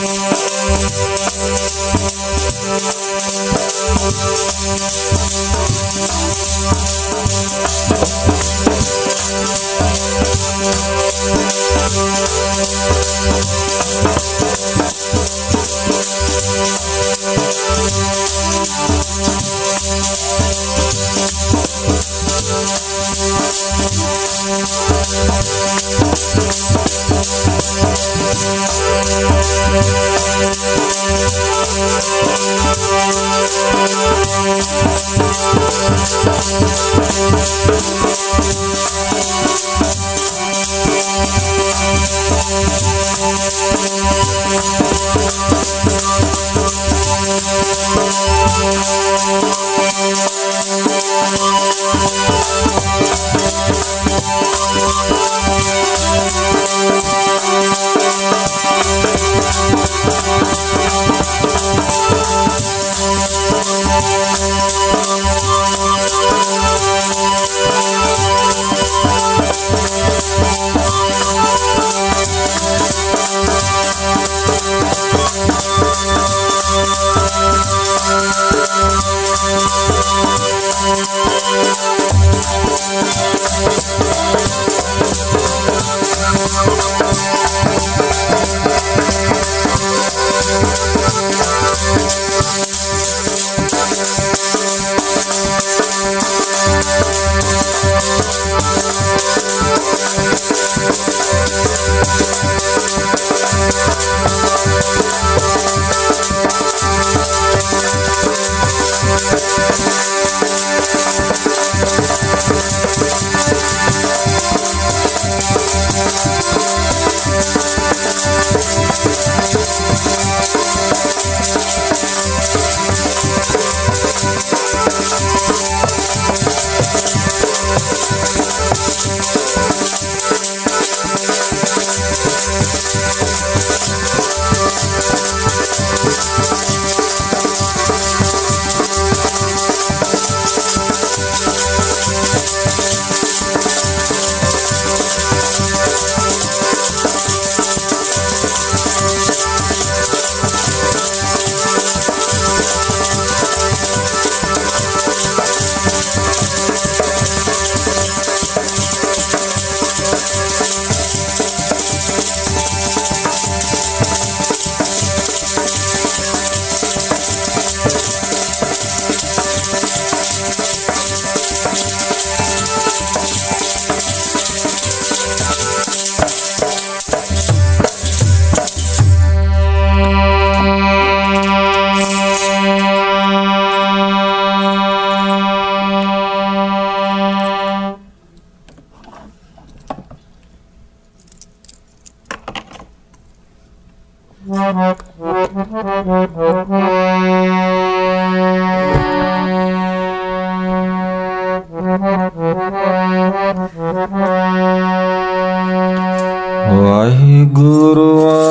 ਵਾਹਿਗੁਰੂ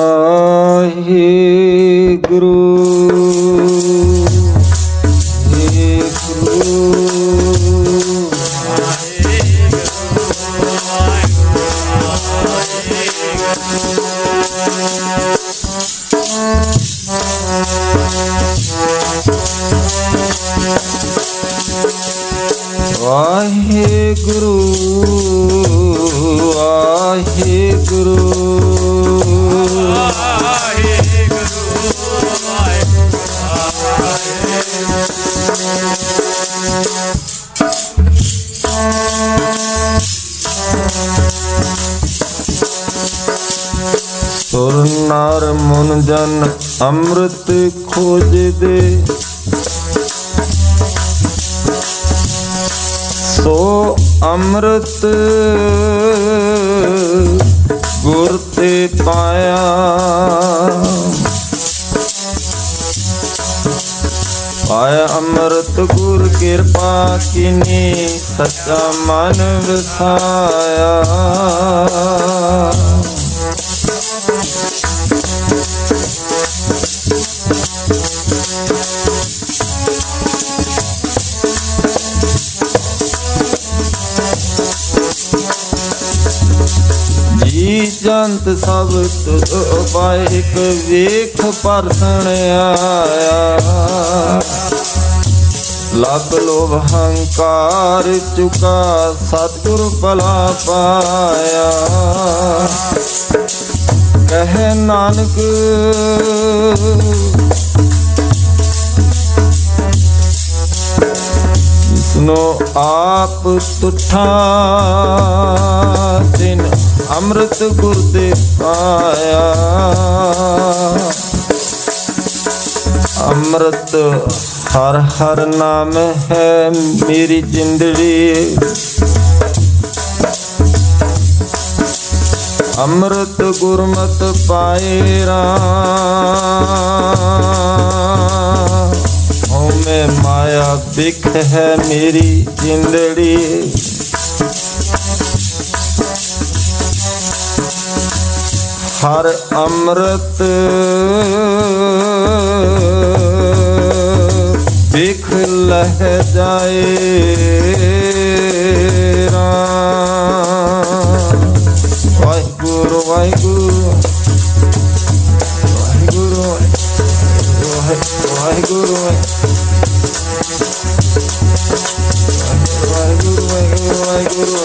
ਵਾਹਿਗੁਰੂ ਵਾਹਿਗੁਰੂ ਵਾਹਿਗੁਰੂ ਸੁਰ ਨਰ ਮਨ ਜਨ ਅੰਮ੍ਰਿਤ ਖੋਜਦੇ ਸੋ ਅੰਮ੍ਰਿਤ ਗੁਰ ਤੇ ਪਾਇਆ ਪਾਇਆ ਅੰਮ੍ਰਿਤ ਗੁਰ ਕਿਰਪਾ ਕੀਨੀ ਸੱਚਾ ਮਨ ਵਸਾਇਆ ਜੀ ਜਨ ਅੰਤ ਸਭ ਤੁਧ ਉਪਾਏ, ਇਕ ਵੇਖ ਪਰਸਣ ਆਇਆ। ਲੱਭ ਲੋਭ ਹੰਕਾਰ ਚੁਕਾ, ਸਤਿਗੁਰ ਭਲਾ ਪਾਇਆ। ਕਹੇ ਨਾਨਕ ਜਿਸਨੂੰ ਆਪ ਤੁਠਾ, ਤਿਨ ਅੰਮ੍ਰਿਤ ਗੁਰ ਤੇ ਪਾਇਆ। ਅੰਮ੍ਰਿਤ ਹਰ ਹਰ ਨਾਮ ਹੈ ਮੇਰੀ ਜਿੰਦੜੀ, ਅੰਮ੍ਰਿਤ ਗੁਰਮਤਿ ਪਾਏ ਰਾਮ। ਹਉਮੈ ਮਾਇਆ ਬਿਖ ਹੈ ਮੇਰੀ ਜਿੰਦੜੀ, ਹਰ ਅੰਮ੍ਰਿਤ ਬਿਖ ਲਹਿ ਜਾਏ ਰਾਮ। ਵਾਹਿਗੁਰੂ ਵਾਹਿਗੁਰੂ ਵਾਹਿਗੁਰੂ ਵਾਹਿਗੁਰੂ ਵਾਹਿਗੁਰੂ ਵਾਹਿਗੁਰੂ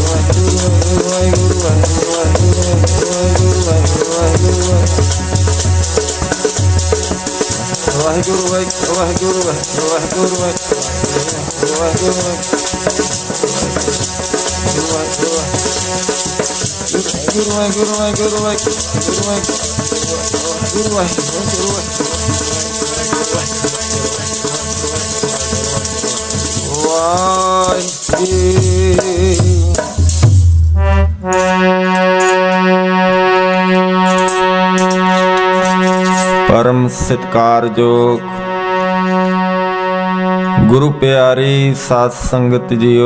परम सत्कारयोग गुरु प्यारी साध संगत जीओ,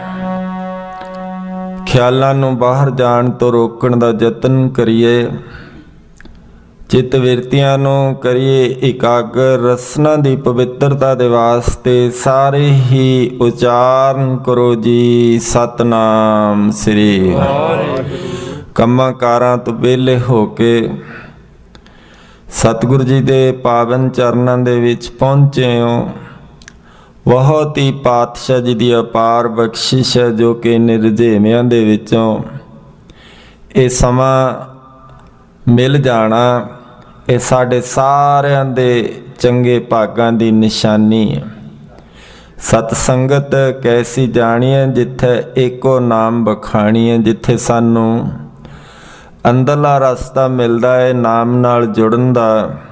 ख्यालां नूं बाहर जाण तो रोकण दा यतन करिए। चित विरतियां नूं करिए इकागर। रसना दी पवित्रता दे वास्ते सारे ही उचारण करो जी सतनाम श्री। कंमां कारां तो वेले हो के सतगुरु जी दे पावन चरनां दे विच पहुंचे हो। बहुत ही पातशाह जी दी अपार बख्शिश है जो कि निर्जेमियां दे विचों ये समा मिल जाना, ये साडे सारियां दे चंगे भागां दी निशानी है। सतसंगत कैसी जानी है जिथे एको नाम बखानी है, जिथे सानू अंदरला रस्ता मिलता है नाम नाल जुड़न दा,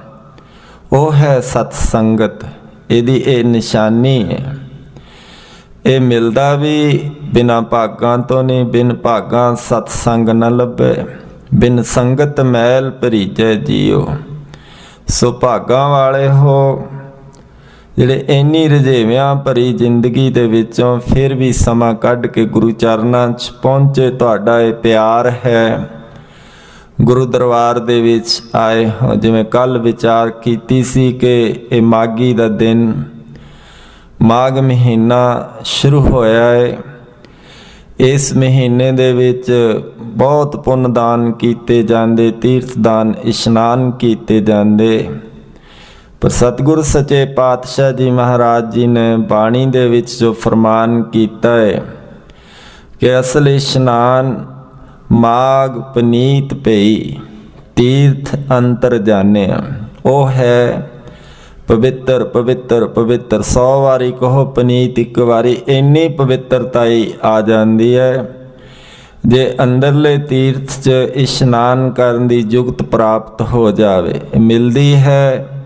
वो है सतसंगत। इहदी ये निशानी है। ये मिलता भी बिना भागां तो नहीं, बिन भागां सतसंग न लभे। बिन संगत मैल भरीजै जीओ। सो भागां वाले हो जिहड़े इन्नी रजेवियां भरी जिंदगी दे विचों फिर भी समा कढ के गुरु चरनां च पहुंचे। तुहाडा ये प्यार है। गुरु दरबार दे विच आए हो। जिवें कल विचार कीती सी कि ये माघी दा दिन, माघ महीना शुरू होया है। इस महीने दे विच बहुत पुण्य दान कीते जांदे, तीर्थ दान इशनान कीते जांदे। पर सतगुरु सच्चे पातशाह जी महाराज जी ने बाणी दे विच जो फरमान कीता है कि असल इशनान माघ पनीत पई तीर्थ अंतर जाने, ओ है पवित्र पवित्र पवित्र। 100 वारी कहो पनीत एक वारी, इन्नी पवित्रता ही आ जाती है। जे अंदरले तीर्थ च इशनान करन दी जुगत प्राप्त हो जावे, मिलती है।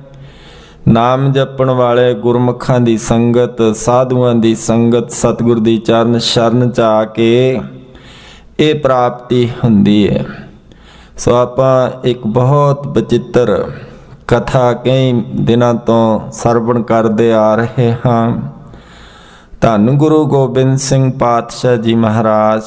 नाम जपण वाले गुरमुखां दी संगत, साधुआं दी संगत, सतगुर दी चरण शरण च आके ये प्राप्ति हुंदी है। सो आपां एक बहुत बचित्र कथा कई दिनों तो सरवण करते आ रहे हाँ। धन गुरु गोबिंद सिंह पातशाह जी महाराज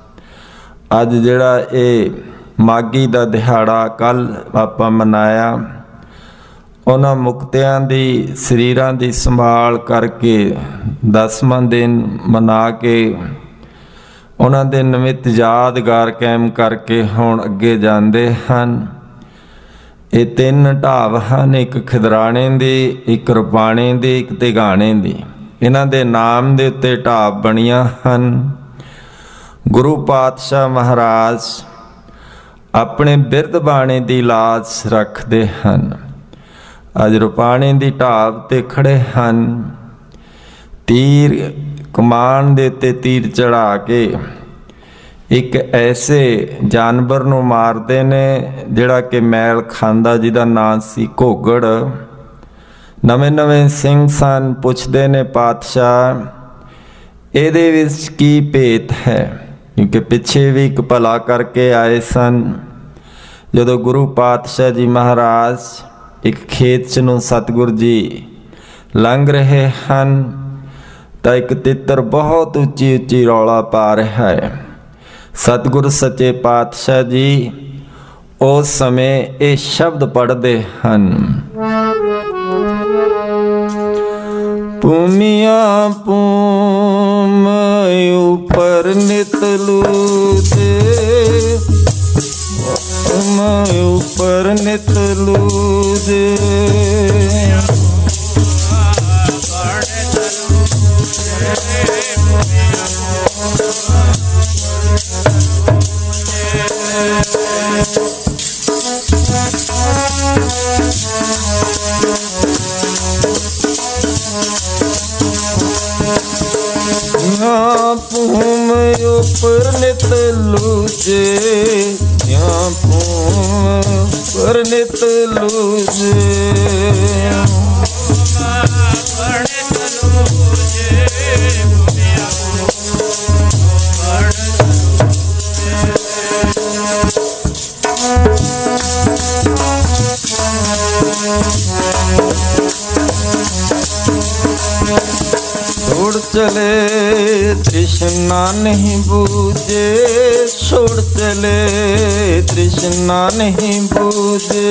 अज जिहड़ा ये माघी दा दिहाड़ा कल आपां मनाया, उन्हां मुक्तियां दी शरीरां दी संभाल करके 10वां दिन मना के ਉਹਨਾਂ ਦੇ ਨਿਮਿਤ ਯਾਦਗਾਰ ਕਾਇਮ ਕਰਕੇ ਹੁਣ ਅੱਗੇ ਜਾਂਦੇ ਹਨ। ਇਹ ਤਿੰਨ ਢਾਬ ਹਨ, ਇੱਕ ਖਿਦਰਾਣੇ ਦੀ, ਇੱਕ ਰੁਪਾਣੇ ਦੀ, ਇੱਕ ਤਿਗਾਣੇ ਦੀ। ਇਹਨਾਂ ਦੇ ਨਾਮ ਦੇ ਉੱਤੇ ਢਾਬ ਬਣੀਆਂ ਹਨ। ਗੁਰੂ ਪਾਤਸ਼ਾਹ ਮਹਾਰਾਜ ਆਪਣੇ ਬਿਰਧ ਬਾਣੇ ਦੀ ਲਾਜ ਰੱਖਦੇ ਹਨ। ਅੱਜ ਰੁਪਾਣੇ ਦੀ ਢਾਬ ਤੇ ਖੜੇ ਹਨ। ਤੀਰ ਕਮਾਨ ਦੇ ਉੱਤੇ ਤੀਰ ਚੜਾ ਕੇ ਇੱਕ ਐਸੇ ਜਾਨਵਰ ਨੂੰ ਮਾਰਦੇ ਨੇ ਜਿਹੜਾ ਕਿ ਮੈਲ ਖਾਂਦਾ, ਜਿਹਦਾ ਨਾਂ ਸੀ ਘੋਗੜ। ਨਵੇਂ ਨਵੇਂ ਸਿੰਘ ਸਨ, ਪੁੱਛਦੇ ਨੇ ਪਾਤਸ਼ਾਹ ਇਹਦੇ ਵਿੱਚ ਕੀ ਭੇਤ ਹੈ, ਕਿਉਂਕਿ ਪਿੱਛੇ ਵੀ ਇੱਕ ਭਲਾ ਕਰਕੇ ਆਏ ਸਨ। ਜਦੋਂ ਗੁਰੂ ਪਾਤਸ਼ਾਹ ਜੀ ਮਹਾਰਾਜ ਇੱਕ ਖੇਤ 'ਚ ਨੂੰ ਸਤਿਗੁਰੂ ਜੀ ਲੰਘ ਰਹੇ ਹਨ ਤਾਂ ਇੱਕ ਤਿੱਤਰ ਬਹੁਤ ਉੱਚੀ ਉੱਚੀ ਰੌਲਾ ਪਾ ਰਿਹਾ ਹੈ। ਸਤਿਗੁਰੂ ਸੱਚੇ ਪਾਤਸ਼ਾਹ ਜੀ ਉਸ ਸਮੇਂ ਇਹ ਸ਼ਬਦ ਪੜ੍ਹਦੇ ਹਨ, ਭੂਮੀਆਂ ਭੂਮ ਉਪਰ ਨਿਤ ਲੂਜੇ, ਉਪਰ ਨਿਤ ਲੂਜੇ, ਭੂਮ ਉਪਰ ਨਿਤ ਲੂਜੇ, ਭੂਮ ਉਪਰ ਨਿਤ ਲੂਜੇ, छोड़ चले तृष्णा नहीं बूझे, छोड़ चले तृष्णा नहीं बूझे,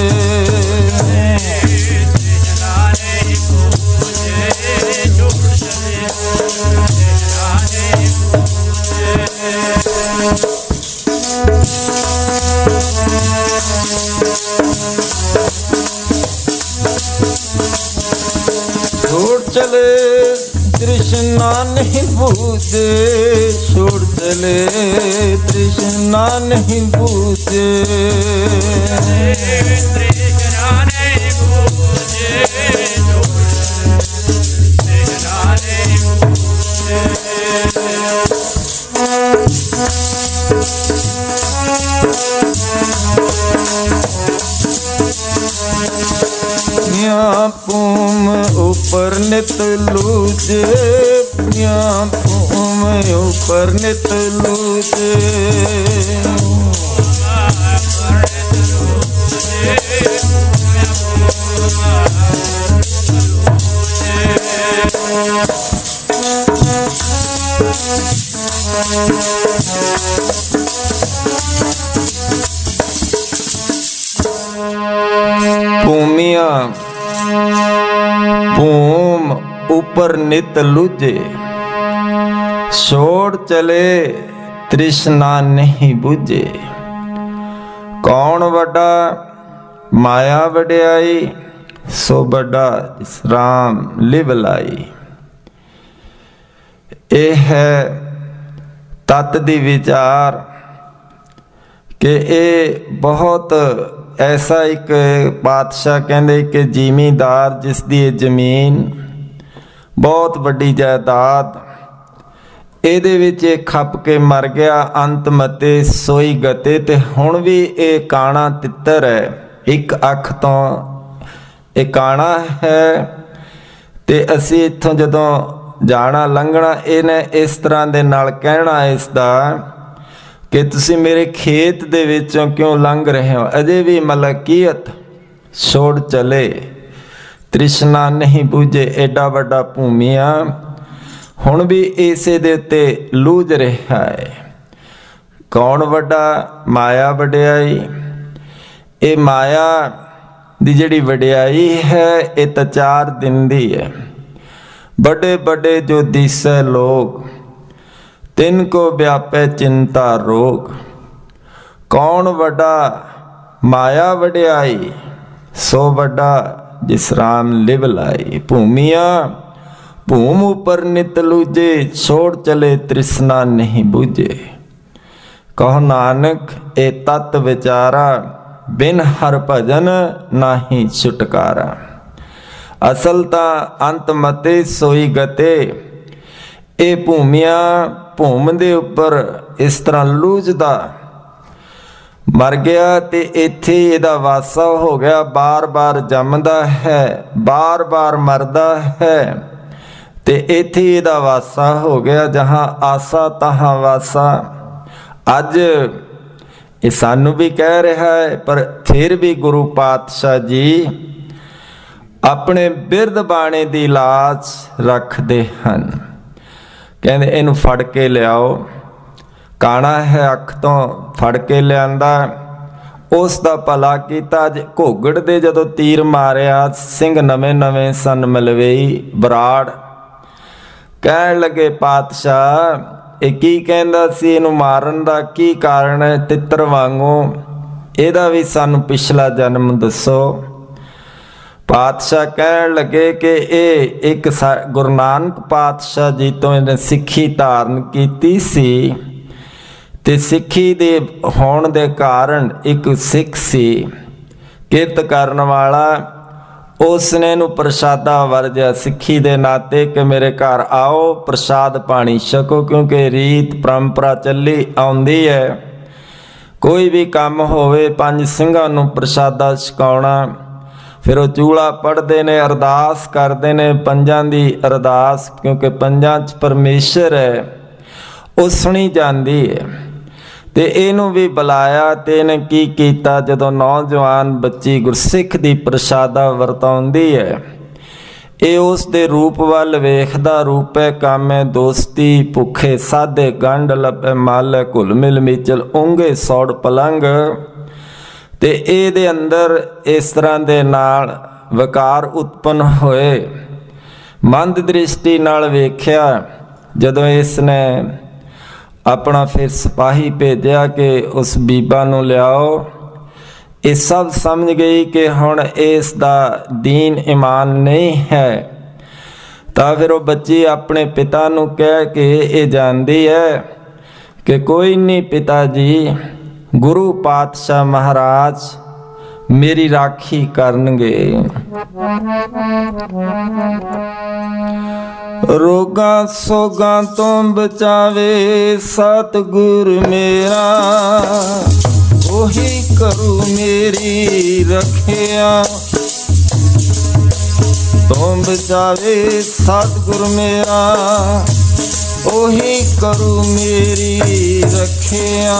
छोड़ चले तृष्णा नहीं बूझे, छोड़ चले तृष्णा नहीं बूझे, तृष्णा नहीं बूझे, तृष्णा नहीं बूझे, भूम ऊपर नित लूजे, भूम ऊपर नित लूजे, भूमिया भूम ऊपर नित लूजे, छोड़ चले तृष्णा नहीं बुझे। कौन वड्डा माया वड्याई, सो बड़ा राम लिव लाई। यह है तत दी विचार कि ये बहुत ऐसा एक पातशाह कहते कि जिमीदार जिसकी जमीन बहुत वड्डी जायदाद, ਇਹਦੇ ਵਿੱਚ ਇਹ ਖੱਪ ਕੇ ਮਰ ਗਿਆ, ਅੰਤ ਮਤੇ ਸੋਈ ਗਤੇ। ਤੇ ਹੁਣ ਵੀ ਇਹ ਕਾਣਾ ਤਿੱਤਰ ਹੈ, ਇੱਕ ਅੱਖ ਤੋਂ ਇਹ ਕਾਣਾ ਹੈ। ਤੇ ਅਸੀਂ ਇੱਥੋਂ ਜਦੋਂ ਜਾਣਾ ਲੰਘਣਾ, ਇਹਨੇ ਇਸ ਤਰ੍ਹਾਂ ਦੇ ਨਾਲ ਕਹਿਣਾ ਇਸ ਦਾ ਕਿ ਤੁਸੀਂ ਮੇਰੇ ਖੇਤ ਦੇ ਵਿੱਚੋਂ ਕਿਉਂ ਲੰਘ ਰਹੇ ਹੋ। ਅਜੇ ਵੀ ਮਲਕੀਅਤ ਛੋੜ ਚਲੇ ਤ੍ਰਿਸ਼ਨਾ ਨਹੀਂ ਬੂਝੇ। ਐਡਾ ਵੱਡਾ ਭੂਮੀਆ ਹੁਣ ਵੀ ਇਸੇ ਦੇ ਉੱਤੇ ਲੂਝ ਰਿਹਾ ਹੈ। ਕੌਣ ਵੱਡਾ? ਮਾਇਆ ਵਡਿਆਈ। ਇਹ ਮਾਇਆ ਦੀ ਜਿਹੜੀ ਵਡਿਆਈ ਹੈ ਇਹ ਤਾਂ 4 ਦਿਨ ਦੀ ਹੈ। बड़े बड़े जो दिसे लोग तिनको व्यापै चिंता रोग। कौन वड्डा माया वड्याई, सो वड्डा जिस राम लिव लाई। भूमिया भूम उपर नित लूजे, छोड़ चले तृष्णा नहीं बूझे। कहो नानक ए तत विचारा, बिन हर भजन नाही छुटकारा। असल तां अंत मते सोई गते, ए भूमिया भूम दे उपर इस तरह लूझदा मर गया ते इत्थे इहदा वासा हो गया। बार बार जमदा है, बार बार मरदा है ते इत्थे इहदा वासा हो गया। जहाँ आसा तहाँ वासा। अज ये सानू भी कह रहा है, पर फिर भी गुरु पातशाह जी अपने बिरद बाणे दी लाज रखते हैं। कहते इनू फड़ के लियाओ। काना है अख तो फड़ के लियांदा, उस दा भला कीता। अज घोगड़ दे जदों तीर मारिया, सिंह नवे नवे सन मलवेई बराड़। कहण लगे पातशाह ये की कहंदा सी, इनू मारन दा की कारण है? तित्र वांगू इहदा भी सानू पिछला जन्म दसो। पातशाह कहण लगे कि ये एक गुरु नानक पातशाह जी तो इन्हें सिੱਖੀ धारण कीती सी ते सिੱਖੀ दे होण दे कारण एक सिख सी किरत करन वाला, उसने नू प्रसादा वरजा सिੱਖੀ दे नाते कि मेरे घर आओ प्रसाद पानी छको। क्योंकि रीत परंपरा चली आउंदी है, कोई भी काम होवे पंज ਸਿੰਘਾਂ नू प्रसादा छकाउणा। फिर वो चूड़ा पढ़ते ने, अरदास करते ने, पंजां दी अरदास, क्योंकि पंजां च परमेश्वर है, वो सुनी जाती है। ते इनू भी बुलाया ते इन्हें की कीता, जदों नौजवान बच्ची गुरसिख दी प्रसादा वरताउंदी है, ये उस दे रूप वल वेखदा। रूपे कामे दोस्ती, भुखे साधे गंढ लपे माले, घुल मिल मीचल ऊंगे सौड़ पलंग। ते इहदे अंदर इस तरह दे नाल विकार उत्पन्न होए। मंद दृष्टि नाल वेख्या, जदों इसने अपना फिर सिपाही भेजा कि उस बीबा नू लियाओ, ये सब समझ गई कि हुण इस दा दीन ईमान नहीं है। तां फिर वो बच्ची अपने पिता नू कह के ये जानती है कि कोई नहीं पिता जी, गुरु पातशाह महाराज मेरी राखी करनगे। रोगा सोगा तो बचावे सतगुर मेरा, ओही करू मेरी रखिया। तो बचावे सतगुर मेरा, ओही करू मेरी रखिया।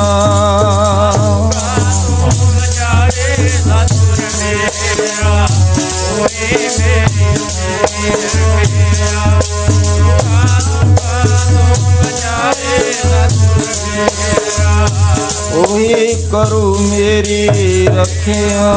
ओही करू मेरी रखिया।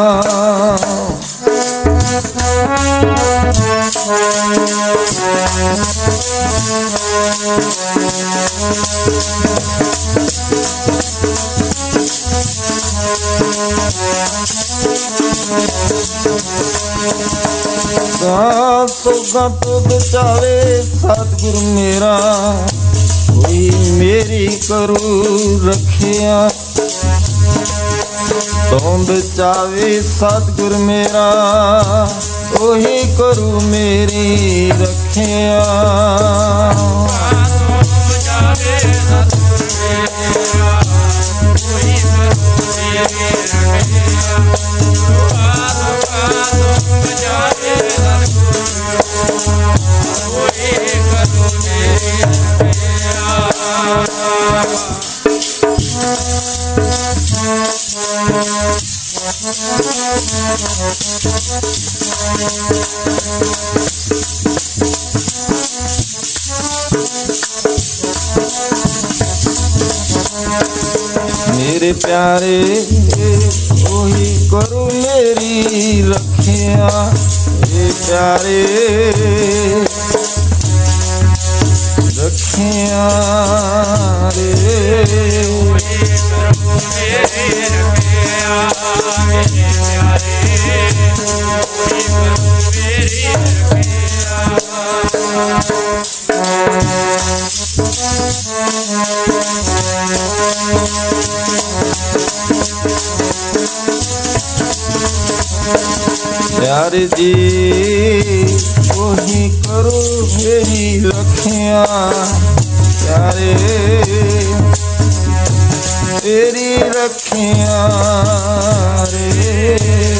तो बचावे सतगुरु मेरा, कोई मेरी करू रखिया। तो बचावे सतगुरु मेरा, ओही करू मेरी रखिया। मेरे प्यारे ओही करो मेरी रखिया। मेरे प्यारे रखिया। प्यारे जी वही करो मेरी रखिया, प्यारे तेरी रखिया रे।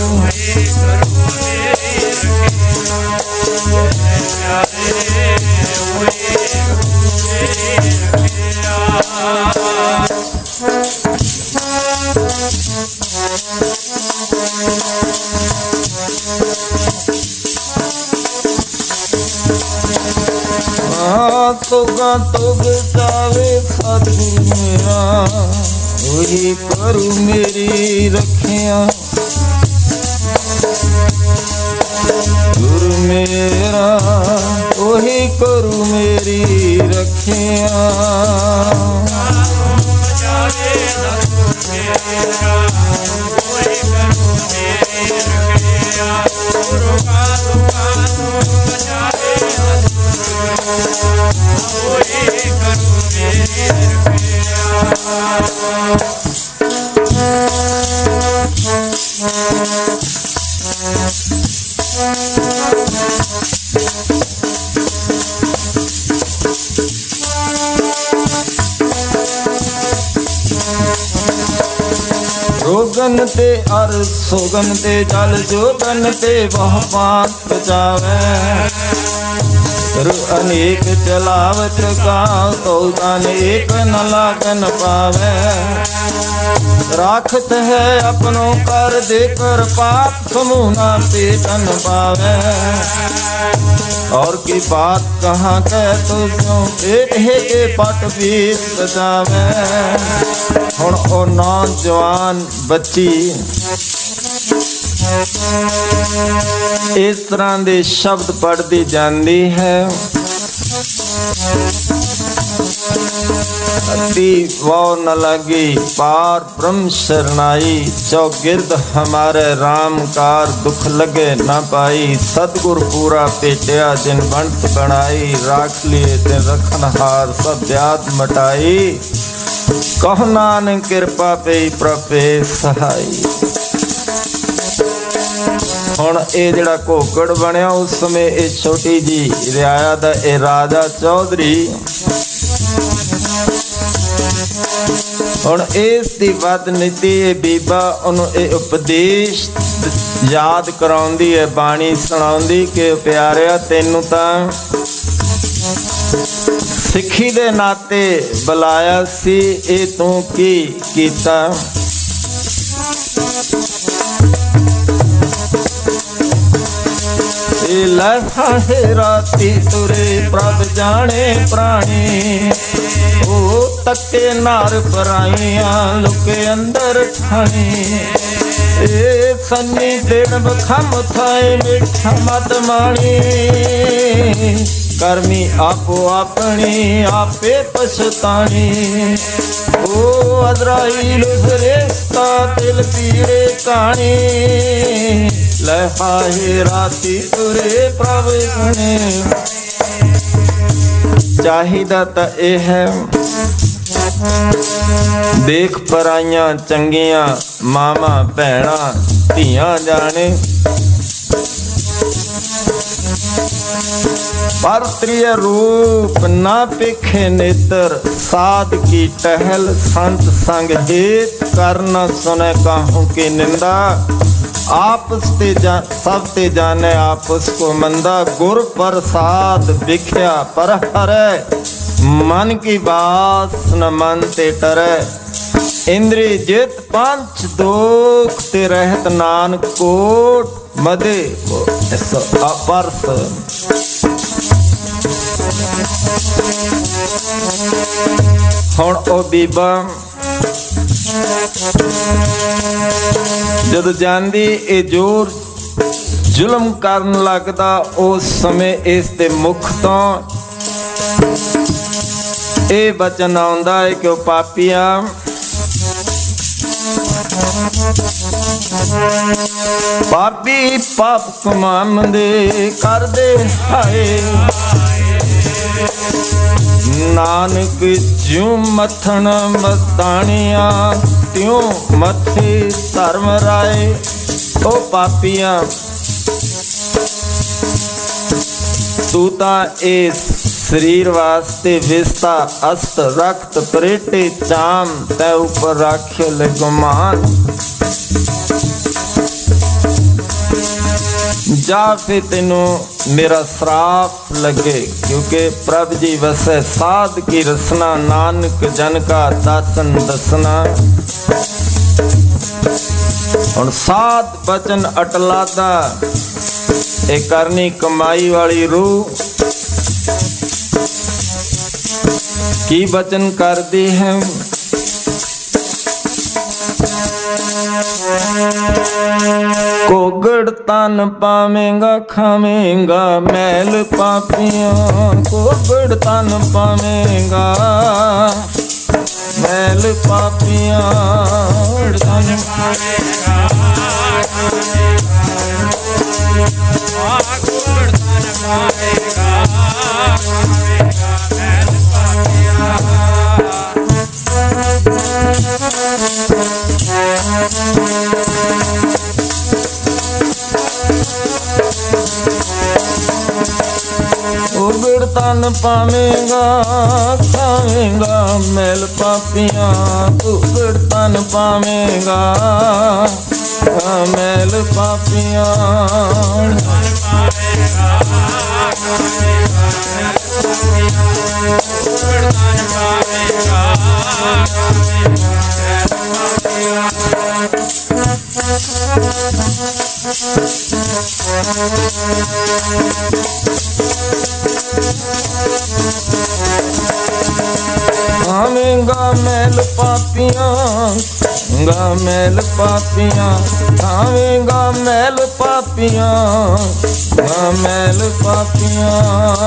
तुगा तुग जावे सतगुरु मेरा, वही करू मेरी रखिया, गुरु मेरा वही करू मेरी रखिया। रोगन ते अर सोगन ते जल जोगन ते वह पात बचावे, अनेक चलावत का तो अनेक न लागन पावे। राखत है अपनों कर देकर पाप समूह ना पेटन पावे, और की बात कहाँ कह तो क्यों पेट है के पट बीत बचावे। हुण ओ नौजवान बच्ची इस तरह के शब्द पढ़ती जाती है, अति वाव न लगी पार ब्रह्म शरणाई, चौगिर्द हमारे राम कार दुख लगे न पाई। सतगुर पूरा पेटिया जिन बंट बनाई, राख लिए तिन रखनहार सब ब्याद मटाई। कहो नानक कृपा पे प्रभे सहाई। हुण ये जिहड़ा घोगड़ बनिया उस समय ये छोटी जी रियाया दा ये राजा चौधरी, हुण इसकी बद नीति है बीबा उन्होंने ये उपदेश याद कराउंदी है, बाणी सुणाउंदी कि प्यारिया तैनू तां सिक्खी दे नाते बुलाया सी, ये तू की कीता। लहाए राती तुरे प्रभ जाने प्राणी, ओ तके नार पराइया लुके अंदर ठाणी। ए सन्नी देन बखम थाए मिठा मत माणी, कर्मी आपो अपनी आपे पछताणी। ओ अजराइल फरिश्ता दिल पीड़े कहानी, लहाए राती तुरे प्रभ सुने। चाहिदा तां इह है देख पराइयां चंगियां मामा भैणा धियां जाने, पर प्रिय रूप ना पेखे नेत्र। साध की टहल संत संग हेत, करना सुने काहू की निंदा। आपस ते सब ते जाने आपस को मंदा, गुर प्रसाद बिख्या पर हरे। मन की बात न मन ते टरे, इंद्री जित पंच दुख ते रहत नानक कोट मदे अपरस। हुण ओ बीबा जद जांदी ए जोर जुल्म करन लगदा, उस समय इस दे मुख तो ਇਹ ਬਚਨ ਆਉਂਦਾ ਹੈ ਕਿ ਉਹ ਪਾਪੀਆਂ ਪਾਪੀ ਪਾਪ ਕਮਾਉਂਦੇ ਕਰਦੇ ਹਾਏ। ਨਾਨਕ ਜਿਉ ਮੱਥਣ ਮਸਤਾਣੀਆਂ ਤਿਉ ਮੱਥੇ ਧਰਮ ਰਾਏ। ਉਹ ਪਾਪੀਆਂ ਤੂੰ ਤਾਂ ਇਸ ਸਰੀਰ ਵਾਸਤੇ ਵਿਸਤਾ ਅਸਤ ਰਖਤ ਪ੍ਰੇਟੇ ਚਾਮ ਤੈ ਉੱਪਰ ਰਾਖਿਓ ਲਗਮਾਨ। ਜਾਂ ਫਿਰ ਤੈਨੂੰ ਮੇਰਾ ਸਰਾਪ ਲੱਗੇ ਕਿਉਂਕਿ ਪ੍ਰਭ ਜੀ ਵਸੈ ਸਾਧ ਕੀ ਰਸਨਾ ਨਾਨਕ ਜਨ ਕਾ ਦਾਸਨ ਦਸਨਾ। ਹੁਣ ਸਾਧ ਬਚਨ ਅਟਲਾਦਾ ਇਹ ਕਰਨੀ ਕਮਾਈ ਵਾਲੀ ਰੂਹ ਕੀ ਬਚਨ ਕਰਦੀ ਹੈ। ਕੋਗੜ ਤਨ ਪਾਵੇਂਗਾ ਖਾਵੇਂਗਾ ਮੈਲ ਪਾਪੀਆਂ। ਕੋਗੜ ਤਨ ਪਾਵੇਂਗਾ ਮੈਲ ਪਾਪੀਆਂ। ਤਨ ਪਾਵੇਂਗਾ ਕੋਗੜ ਤਨ ਪਾਵੇਂਗਾ ਮੈਲ ਪਾਪੀਆਂ। ਕੋਗੜ ਤਨ ਪਾਵੇਂਗਾ ਖਾਵੇਂਗਾ ਮੈਲ ਪਾਪੀਆਂ। ਕੋਗੜ ਤਨ ਪਾਵੇਂਗਾ ਮੈਲ ਪਾਪੀਆਂ। ਖਾਵੇਂਗਾ ਮੈਲ ਪਾਪੀਆਂ ਖਾਵੇਂਗਾ ਮੈਲ ਪਾਪੀਆਂ। ਖਾਵੇਂਗਾ ਮੈਲ ਪਾਪੀਆਂ ਮੈਲ ਪਾਪੀਆਂ।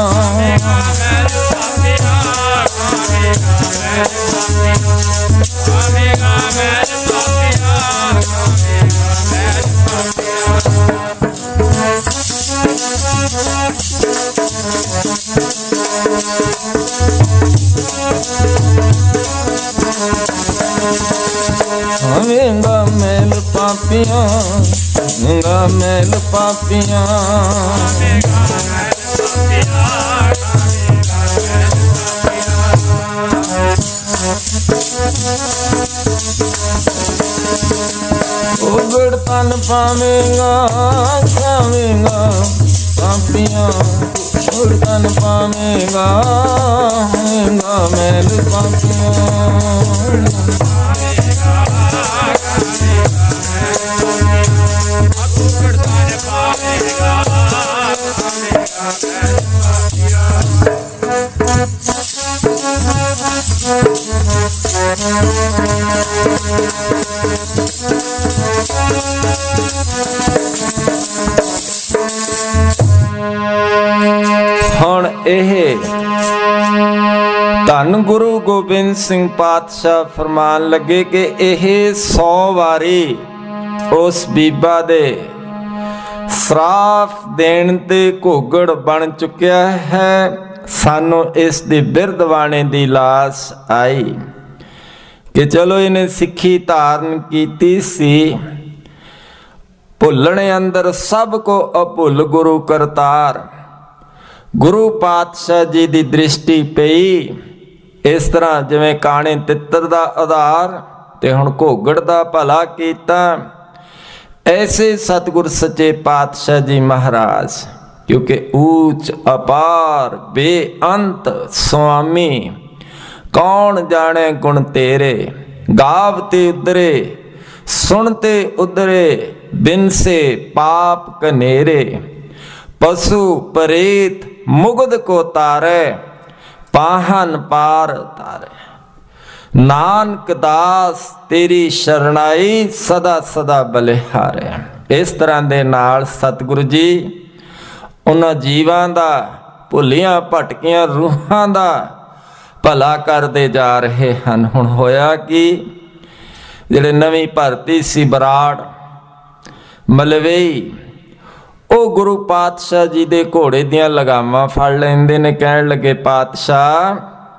ਖਾਵੇਂਗਾ ਮੈਲ ਪਾਪੀਆਂ ਖਾਵੇਂਗਾ ਮੈਲ ਪਾਪੀਆਂ। ਕੋਗੜ ਤਨ ਪਾਵੇਂਗਾ ਖਾਵੇਂਗਾ ਪਾਪੀਆਂ। ਕੋਗੜ ਤਨ ਪਾਵੇਂਗਾ ਖਾਵੇਂਗਾ ਮੈਲ ਪਾਪੀਆਂ। ਹੁਣ ਇਹ ਧੰਨ ਗੁਰੂ ਗੋਬਿੰਦ ਸਿੰਘ ਪਾਤਸ਼ਾਹ ਫਰਮਾਨ ਲੱਗੇ ਕਿ ਇਹ 100 ਵਾਰੀ ਉਸ ਬੀਬਾ ਦੇ ਸਰਾਫ ਦੇਣ ਤੇ ਘੋਗੜ ਬਣ ਚੁੱਕਿਆ ਹੈ। ਸਾਨੂੰ ਇਸ ਦੀ ਬਿਰਦਵਾਣੇ ਦੀ ਲਾਸ ਆਈ ਕਿ ਚਲੋ ਇਹਨੇ ਸਿੱਖੀ ਧਾਰਨ ਕੀਤੀ ਸੀ। ਭੁੱਲਣ ਅੰਦਰ ਸਭ ਕੋ ਅਭੁੱਲ ਗੁਰੂ ਕਰਤਾਰ। ਗੁਰੂ ਪਾਤਸ਼ਾਹ ਜੀ ਦੀ ਦ੍ਰਿਸ਼ਟੀ ਪਈ ਇਸ ਤਰ੍ਹਾਂ ਜਿਵੇਂ ਕਾਣੇ ਤਿੱਤਰ ਦਾ ਆਧਾਰ ਤੇ ਹੁਣ ਘੋਗੜ ਦਾ ਭਲਾ ਕੀਤਾ। ਐਸੇ ਸਤਿਗੁਰ ਸੱਚੇ ਪਾਤਸ਼ਾਹ ਜੀ ਮਹਾਰਾਜ ਕਿਉਂਕਿ ਊਚ ਅਪਾਰ ਬੇਅੰਤ ਸੁਆਮੀ ਕੌਣ ਜਾਣੇ ਗੁਣ ਤੇਰੇ। ਗਾਵਤੇ ਉਦਰੇ ਸੁਣਤੇ ਉਦਰੇ ਬਿਨਸੇ ਪਾਪ ਕਨੇਰੇ। ਪਸ਼ੂ ਪ੍ਰੇਤ ਮੁਗਧ ਕੋ ਤਾਰੇ ਪਾਹਨ ਪਾਰ ਤਾਰੇ। ਨਾਨਕ ਦਾਸ ਤੇਰੀ ਸ਼ਰਣਾਈ ਸਦਾ ਸਦਾ ਬਲਿਹਾਰੇ। ਇਸ ਤਰ੍ਹਾਂ ਦੇ ਨਾਲ ਸਤਿਗੁਰੂ ਜੀ ਉਹਨਾਂ ਜੀਵਾਂ ਦਾ ਭੁੱਲੀਆਂ ਭਟਕੀਆਂ ਰੂਹਾਂ ਦਾ ਭਲਾ ਕਰਦੇ ਜਾ ਰਹੇ ਹਨ। ਹੁਣ ਹੋਇਆ ਕਿ ਜਿਹੜੇ ਨਵੀਂ ਭਰਤੀ ਸੀ ਬਰਾੜ ਮਲਵਈ, ਉਹ ਗੁਰੂ ਪਾਤਸ਼ਾਹ ਜੀ ਦੇ ਘੋੜੇ ਦੀਆਂ ਲਗਾਮਾਂ ਫੜ ਲੈਂਦੇ ਨੇ। ਕਹਿਣ ਲੱਗੇ ਪਾਤਸ਼ਾਹ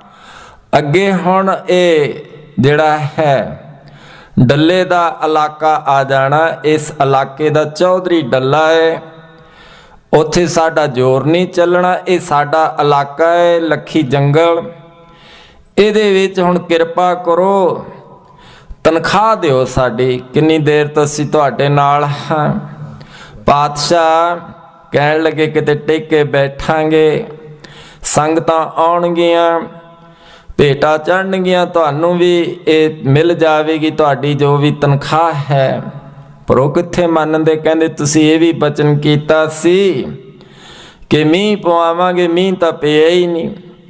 ਅੱਗੇ ਹੁਣ ਇਹ ਜਿਹੜਾ ਹੈ ਡੱਲੇ ਦਾ ਇਲਾਕਾ ਆ ਜਾਣਾ, ਇਸ ਇਲਾਕੇ ਦਾ ਚੌਧਰੀ ਡੱਲਾ ਹੈ, ਉੱਥੇ ਸਾਡਾ ਜ਼ੋਰ ਨਹੀਂ ਚੱਲਣਾ, ਇਹ ਸਾਡਾ ਇਲਾਕਾ ਹੈ ਲੱਖੀ ਜੰਗਲ, ਇਹਦੇ ਵਿੱਚ ਹੁਣ ਕਿਰਪਾ ਕਰੋ, ਤਨਖਾਹ ਦਿਓ ਸਾਡੀ, ਕਿੰਨੀ ਦੇਰ ਤੋਂ ਅਸੀਂ ਤੁਹਾਡੇ ਨਾਲ ਹਾਂ। ਪਾਤਸ਼ਾਹ ਕਹਿਣ ਲੱਗੇ ਕਿਤੇ ਟਿਕ ਕੇ ਬੈਠਾਂਗੇ, ਸੰਗਤਾਂ ਆਉਣਗੀਆਂ, ਭੇਟਾ ਚੜ੍ਹਨਗੀਆਂ, ਤੁਹਾਨੂੰ ਵੀ ਇਹ ਮਿਲ ਜਾਵੇਗੀ ਤੁਹਾਡੀ ਜੋ ਵੀ ਤਨਖਾਹ ਹੈ। ਪਰ ਉਹ ਕਿੱਥੇ ਮੰਨਦੇ। ਕਹਿੰਦੇ ਤੁਸੀਂ ਇਹ ਵੀ ਬਚਨ ਕੀਤਾ ਸੀ ਕਿ ਮੀਂਹ ਪਵਾਵਾਂਗੇ, ਮੀਂਹ ਤਾਂ ਪਿਆ ਹੀ ਨਹੀਂ।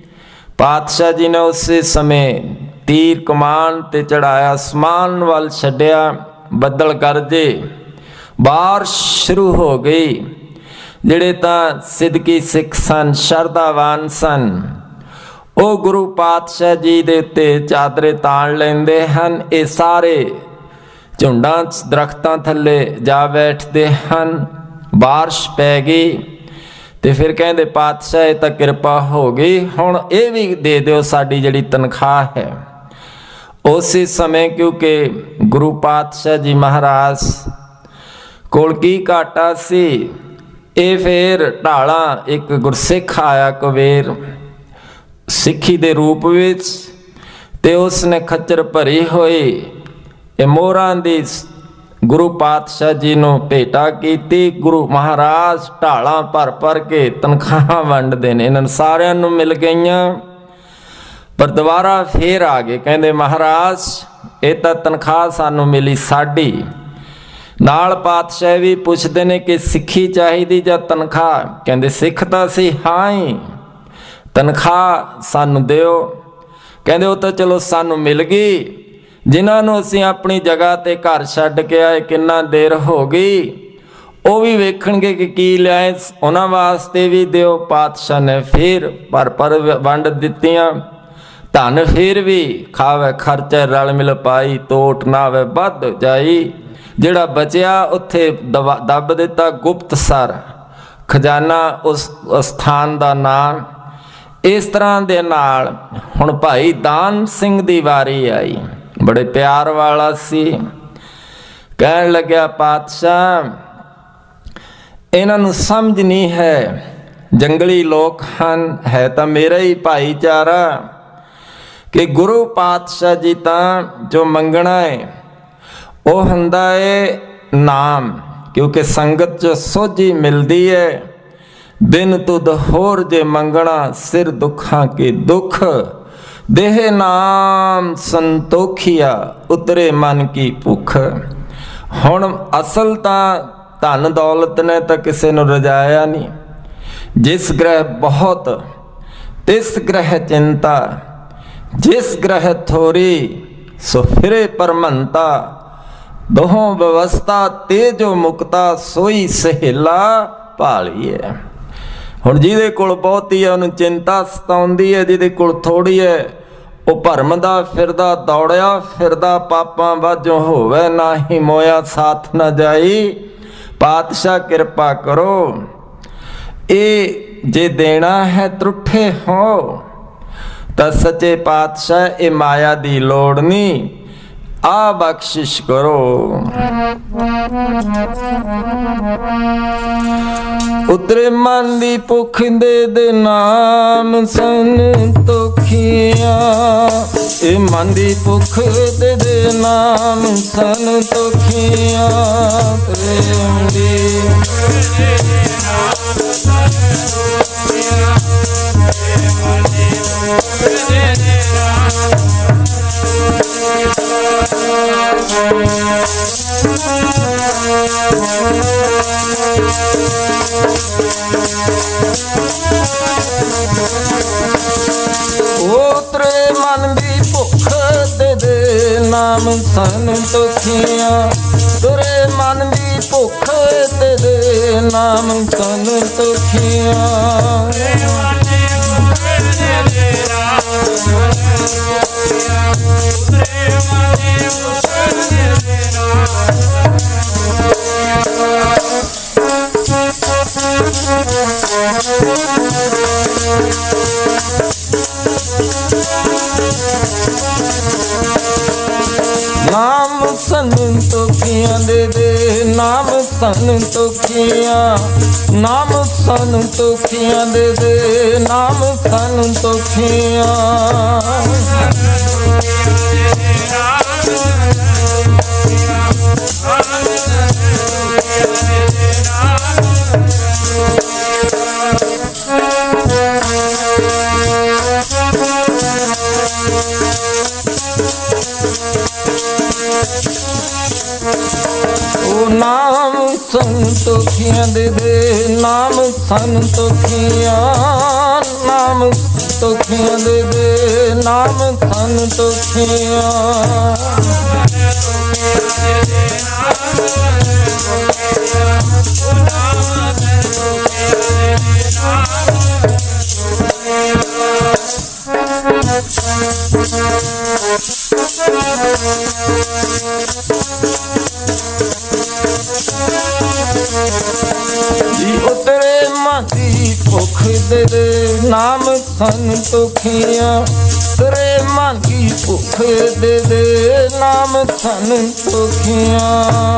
ਪਾਤਸ਼ਾਹ ਜੀ ਨੇ ਉਸੇ ਸਮੇਂ ਤੀਰ ਕਮਾਨ ਤੇ ਚੜਾਇਆ, ਅਸਮਾਨ ਵੱਲ ਛੱਡਿਆ, ਬੱਦਲ ਗਰਜੇ, ਬਾਰਿਸ਼ ਸ਼ੁਰੂ ਹੋ ਗਈ। ਜਿਹੜੇ ਤਾਂ ਸਿੱਧਕੀ ਸਿੱਖ ਸਨ, ਸ਼ਰਧਾਵਾਨ ਸਨ, ਉਹ ਗੁਰੂ ਪਾਤਸ਼ਾਹ ਜੀ ਦੇ ਉੱਤੇ ਚਾਦਰੇ ਤਾਣ ਲੈਂਦੇ ਹਨ। ਇਹ ਸਾਰੇ ਝੁੰਡਾਂ ਦਰਖਤਾਂ ਥੱਲੇ ਜਾ ਬੈਠਦੇ ਹਨ। ਬਾਰਿਸ਼ ਪੈ ਗਈ ਤੇ ਫਿਰ ਕਹਿੰਦੇ ਪਾਤਸ਼ਾਹ ਇਹ ਤਾਂ ਕਿਰਪਾ ਹੋ ਗਈ, ਹੁਣ ਇਹ ਵੀ ਦੇ ਦਿਓ ਸਾਡੀ ਜਿਹੜੀ ਤਨਖਾਹ ਹੈ। ਉਸੇ ਸਮੇਂ ਕਿਉਂਕਿ ਗੁਰੂ ਪਾਤਸ਼ਾਹ ਜੀ ਮਹਾਰਾਜ ਕੋਲ ਕੀ ਘਾਟਾ ਸੀ, ਇਹ ਫਿਰ ਢਾਲਾਂ ਇੱਕ ਗੁਰਸਿੱਖ ਆਇਆ ਕੁਬੇਰ ਸਿੱਖੀ ਦੇ ਰੂਪ ਵਿੱਚ, ਤੇ ਉਸਨੇ ਖੱਚਰ ਭਰੀ ਹੋਈ ਇਹ ਮੋਹਰਾਂ ਦੀ ਗੁਰੂ ਪਾਤਸ਼ਾਹ ਜੀ ਨੂੰ ਭੇਟਾ ਕੀਤੀ। ਗੁਰੂ ਮਹਾਰਾਜ ਢਾਲਾਂ ਭਰ ਭਰ ਕੇ ਤਨਖਾਹਾਂ ਵੰਡਦੇ ਨੇ, ਇਹਨਾਂ ਸਾਰਿਆਂ ਨੂੰ ਮਿਲ ਗਈਆਂ। ਪਰ ਦੁਬਾਰਾ ਫੇਰ ਆ ਗਏ, ਕਹਿੰਦੇ ਮਹਾਰਾਜ ਇਹ ਤਾਂ ਤਨਖਾਹ ਸਾਨੂੰ ਮਿਲੀ ਸਾਡੀ। ਨਾਲ ਪਾਤਸ਼ਾਹ ਵੀ ਪੁੱਛਦੇ ਨੇ ਕਿ ਸਿੱਖੀ ਚਾਹੀਦੀ ਜਾਂ ਤਨਖਾਹ? ਕਹਿੰਦੇ ਸਿੱਖ ਤਾਂ ਸੀ, ਹਾਂ ਹੀ, ਤਨਖਾਹ ਸਾਨੂੰ ਦਿਓ। ਕਹਿੰਦੇ ਉਹ ਤਾਂ ਚਲੋ ਸਾਨੂੰ ਮਿਲ ਗਈ, ਜਿਨ੍ਹਾਂ ਨੂੰ ਅਸੀਂ ਆਪਣੀ ਜਗ੍ਹਾ ਤੇ ਘਰ ਛੱਡ ਕੇ ਆਏ, ਕਿੰਨਾ ਦੇਰ ਹੋ ਗਈ, ਉਹ ਵੀ ਵੇਖਣਗੇ ਕਿ ਕੀ ਲਿਆਏ, ਉਹਨਾਂ ਵਾਸਤੇ ਵੀ ਦਿਓ। ਪਾਤਸ਼ਾਹ ਨੇ ਫਿਰ ਭਰ ਵੰਡ ਦਿੱਤੀਆਂ। ਧਨ ਫਿਰ ਵੀ ਖਾਵੇ ਖਰਚੇ ਰਲ ਮਿਲ ਪਾਈ, ਤੋਟ ਨਾ ਵੇ ਵੱਧ ਜਾਈ। ਜਿਹੜਾ ਬਚਿਆ ਉੱਥੇ ਦੱਬ ਦਿੱਤਾ ਗੁਪਤਸਰ ਖਜ਼ਾਨਾ, ਉਸ ਸਥਾਨ ਦਾ ਨਾਮ। ਇਸ ਤਰ੍ਹਾਂ ਦੇ ਨਾਲ ਹੁਣ ਭਾਈ ਦਾਨ ਸਿੰਘ ਦੀ ਵਾਰੀ ਆਈ, ਬੜੇ ਪਿਆਰ ਵਾਲਾ ਸੀ। ਕਹਿਣ ਲੱਗਿਆ ਪਾਤਸ਼ਾਹ ਇਹਨਾਂ ਨੂੰ ਸਮਝ ਨਹੀਂ ਹੈ, ਜੰਗਲੀ ਲੋਕ ਹਨ, ਹੈ ਤਾਂ ਮੇਰਾ ਹੀ ਭਾਈਚਾਰਾ, ਕਿ ਗੁਰੂ ਪਾਤਸ਼ਾਹ ਜੀ ਤਾਂ ਜੋ ਮੰਗਣਾ ਹੈ ਉਹ ਹੁੰਦਾ ਹੈ ਨਾਮ, ਕਿਉਂਕਿ ਸੰਗਤ 'ਚ ਸੋਝੀ ਮਿਲਦੀ ਹੈ। ਬਿਨ ਤੁਧ ਹੋਰ ਜੇ ਮੰਗਣਾ, ਸਿਰ ਦੁੱਖਾਂ ਕੇ ਦੁੱਖ, ਦੇਹ ਨਾਮ ਸੰਤੋਖੀਆ, ਉਤਰੇ ਮਨ ਕੀ ਭੁੱਖ। ਹੁਣ ਅਸਲ ਤਾਂ ਧਨ ਦੌਲਤ ਨੇ ਤਾਂ ਕਿਸੇ ਨੂੰ ਰਜਾਇਆ ਨਹੀਂ। ਜਿਸ ਗ੍ਰਹਿ ਬਹੁਤ ਤਿਸ ਗ੍ਰਹਿ ਚਿੰਤਾ, ਜਿਸ ਗ੍ਰਹਿ ਥੋਰੀ ਸੋ ਫਿਰੇ ਪਰਮੰਤਾ। ਦੋਹੋਂ ਵਿਵਸਥਾ ਤੇ ਜੋ ਮੁਕਤਾ, ਸੋਈ ਸਹੇਲਾ ਭਾਲੀਏ। ਹੁਣ ਜਿਹਦੇ ਕੋਲ ਬਹੁਤੀ ਹੈ ਉਹਨੂੰ ਚਿੰਤਾ ਸਤਾਉਂਦੀ ਹੈ, ਜਿਹਦੇ ਕੋਲ ਥੋੜੀ ਹੈ ਉਹ ਭਰਮਦਾ ਫਿਰਦਾ, ਦੌੜਿਆ ਫਿਰਦਾ, ਪਾਪਾਂ ਵਾਜੋਂ ਹੋਵੇ ਨਾਹੀ, ਮੋਇਆ ਸਾਥ ਨਾ ਜਾਈ। ਪਾਤਸ਼ਾਹ ਕਿਰਪਾ ਕਰੋ, ਇਹ ਜੇ ਦੇਣਾ ਹੈ ਤਰੁੱਠੇ ਹੋ ਤਾਂ ਸੱਚੇ ਪਾਤਸ਼ਾਹ ਇਹ ਮਾਇਆ ਦੀ ਲੋੜ ਨਹੀਂ, ਆ ਬਖਸ਼ਿਸ਼ ਕਰੋ। ਉਤਰੇ ਮਨ ਦੀ ਭੁੱਖ ਦੇ ਨਾਮ ਸੰਤੋਖੀਆਂ, ਇਹ ਮਨ ਦੀ ਭੁੱਖ ਦੇ ਨਾਮ ਸੰਤੋਖੀਆਂ। ਪ੍ਰੇਮ ਦੀ ਉਤਰੇ ਮਨ ਦੀ ਭੁੱਖ ਦੇ ਨਾਮ ਸੰਤੋਖੀਆਂ, ਤੁਰੇ ਮਨ ਦੀ ਭੁੱਖ ਦੇ ਨਾਮ ਸੰਤੋਖੀਆਂ। नाम संतोखियां दे नाम संतोखियां, नाम संतोखियां दे नाम संतोखियां। नाम संतोखियां दे नाम संतोखियां, नाम संतोखियां दे नाम संतोखियां। तेरे माती भुख दे नाम संतोखियां, तेरे माती भुख दे नाम संतोखियां।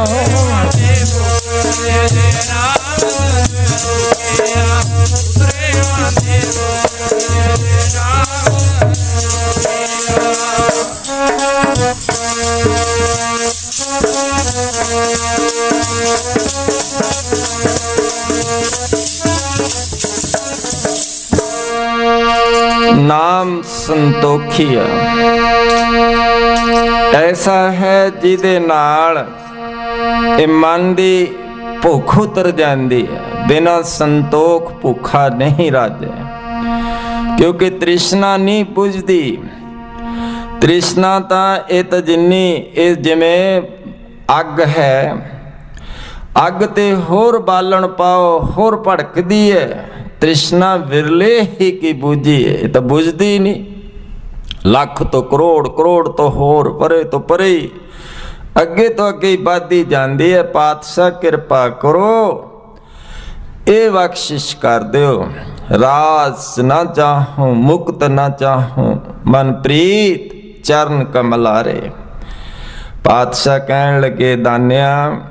नाम संतोखिया ऐसा है जिहदे नाल मन दी भुख उतर जाती है, बिना संतोख भुखा नहीं राजे, क्योंकि तृष्णा नहीं बुझदी। तृष्णा तां इह जिन्नी इह जिवें अग है, अग ते होर बालन पाओ होर भड़कदी है। तृष्णा विरले ही की बुझी है, तो बुझदी नहीं। लख तो करोड़, करोड़ तो होर, परे तो परे, अगे तो अगे बढ़ती जाती है। पातशाह कृपा करो, ये बख्शिश कर दो। राज ना चाहूं मुक्त ना चाहूं, मन प्रीत चरण कमलारे। पातशाह कहन लगे, दानिया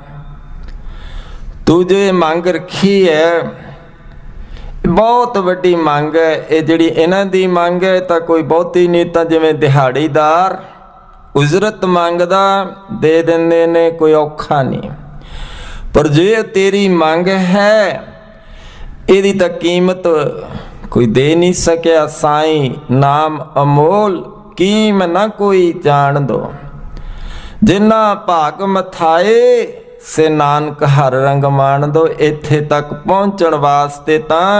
तू जो मंग रखी है बहुत वड्डी मंग है। ये जिहड़ी इन्हां दी मंग है तो कोई बहुती नहीं, तो जिवें दिहाड़ीदार उजरत मंगदा दे दिंदे ने, कोई औखा नहीं। पर जे तेरी मंग है इहदी तां कीमत कोई दे नहीं सकिया। साईं नाम अमोल कीम ना कोई जान दो, जिन्ना भाग मथाए से नानक हर रंग मान दो। इत्थे तक पहुंचण वास्ते तां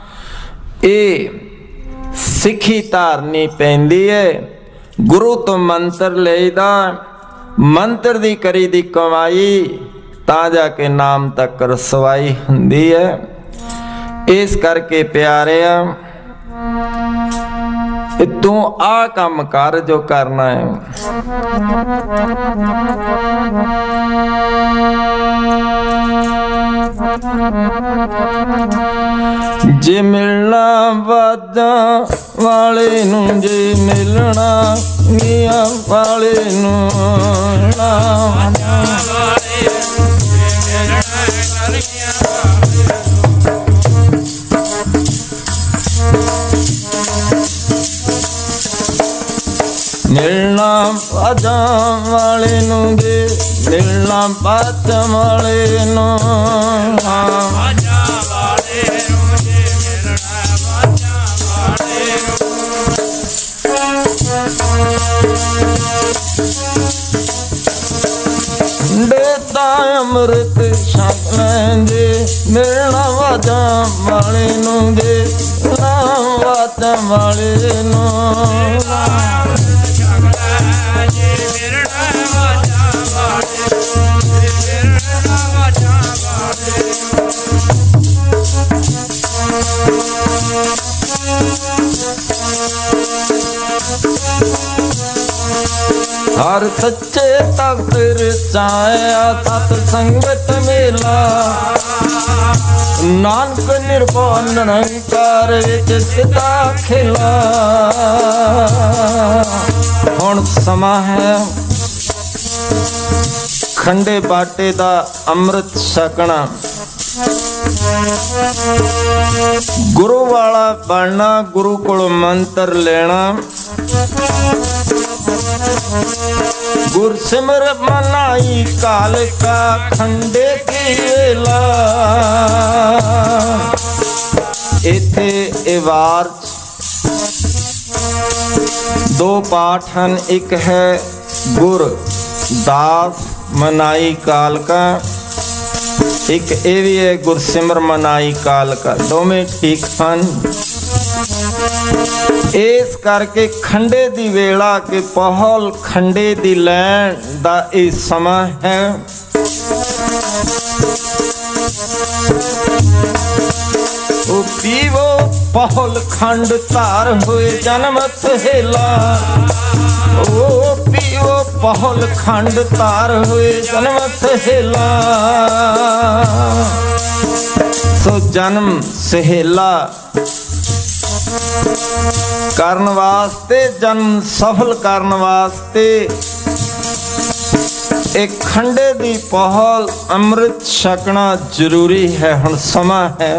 ये सिखी धारनी पैंदी है। गुरु तो मंत्र लईदा, मंत्र दी करी दी कमाई तां जाके नाम तक रसवाई हुंदी है। इस करके प्यारिया तू आ काम कर जो करना है। जे मिलना वादा वाले नू, जे मिलना मियां वाले नू, मिलना बाजा वाले नू, जे मिलना बाजा वाले नू, देता अमृत छक लेंगे। मिलना बाजा वाले नू, जे मिलना बाजा वाले नू, हर सच्चे तख्त रचाया सत संगत मेला, नानक निर्भय निरंकार विच सिद्धा खेला। हुण समा है खंडे बाटे दा अमृत छकना, गुरु वाला बनना, गुरु कोलों मंत्र लेना। गुर सिमर मनाई काल का खंडे की वेला। इथे ए वार दो पाठ हैं, एक है गुर दास मनाई काल का, एक ये भी है गुरसिमर मनाई काल का, दोवें ठीक हैं। इस करके खंडे दी वेला के पहल खंडे दी लैन दा ये समा है। ओ पीवो पहल खंड तार हुए जन्म सहेला, ओ पीवो पहल खंड तार हुए जन्म सहेला। सो जन्म सहेला करन वास्ते, जन्म सफल करन वास्ते एक खंडे दी पहल अमृत छकना जरूरी है। हुण समा है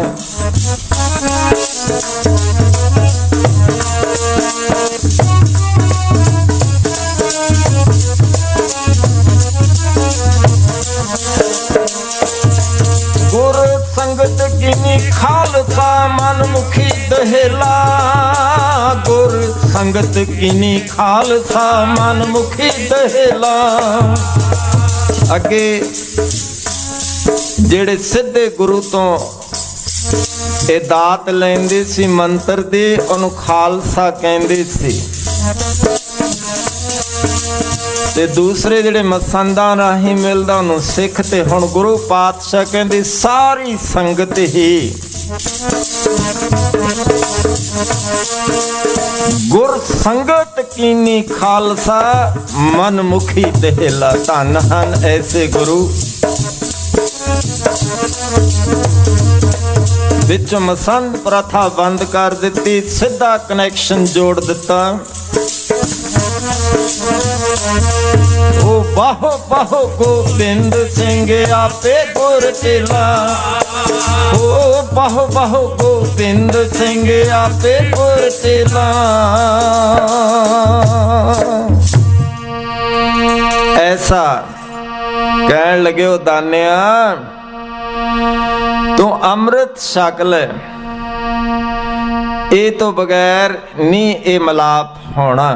गुर संगत कीनी खालसा मन मुखी दहेला, गुर संगत कीनी खालसा मन मुखी दहेला। अगे जेड़े सिद्धे गुरु तो ये दात लेंदे सी मंत्र दे, उन्होंने खालसा कहंदे सी, ते दूसरे जेड़े मसंदा राही मिलदा उन्होंने सिख। ते हुण गुरु पातशाह कहंदे सारी संगत ही गुर संगत कीनी खालसा मन मुखी दहेला। धन हन ऐसे गुरु विच मसंद प्रथा बंद कर दिती, सीधा कनैक्शन जोड़ दिता। ओ बाहो बाहो गोबिंद सिंह आपे गुर चेला, ओ बाहो बाहो गोबिंद सिंह आपे गुर चेला। ऐसा कहन लगे ओ दानिया तू अमृत छक ले, ए तो बगैर नी ए मलाप होना।